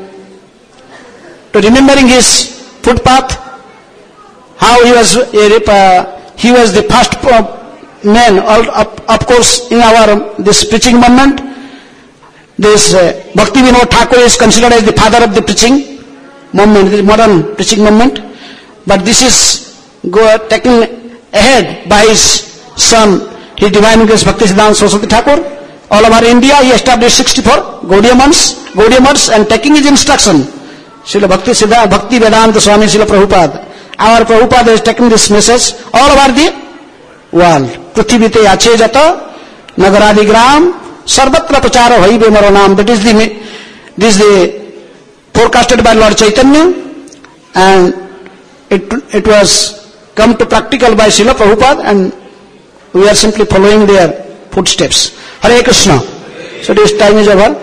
to remembering his footpath, how he was uh, he was the first man, all, of, of course, in our this preaching movement. This uh, Bhakti Vinod Thakur is considered as the father of the preaching movement, the modern preaching movement. But this is go, taken ahead by his son, His Divine Grace Bhaktisiddhanta Saraswati Thakur. All over India, he established sixty-four Gaudiya Maths, Gaudiya Maths, and taking his instruction, Srila Bhakti Siddha, Bhakti Vedanta Swami Srila Prabhupada. Our Prabhupada has taken this message all over the world. Prithivite ache jata, nagaradi gram, sarvatra prachara bhaibe maro naam. That is the, this is the forecasted by Lord Chaitanya, and it, it was come to practical by Srila Prabhupada, and we are simply following their footsteps. Hare Krishna. So this time is over.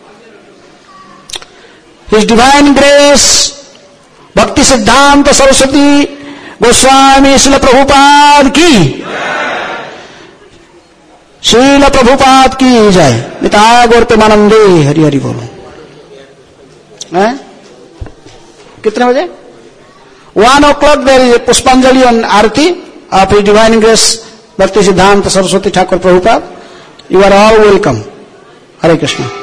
His Divine Grace, Bhaktisiddhanta Saraswati Goswami Srila Prabhupada ki, Srila Prabhupada ki jai. Nitaya Gaur Premanande. Hari Hari Bolo. Eh? Kitne baje? One o'clock there is a Puspanjali and Arati of His Divine Grace Bhaktisiddhanta Saraswati Thakur Prabhupada. You are all welcome. Hare Krishna.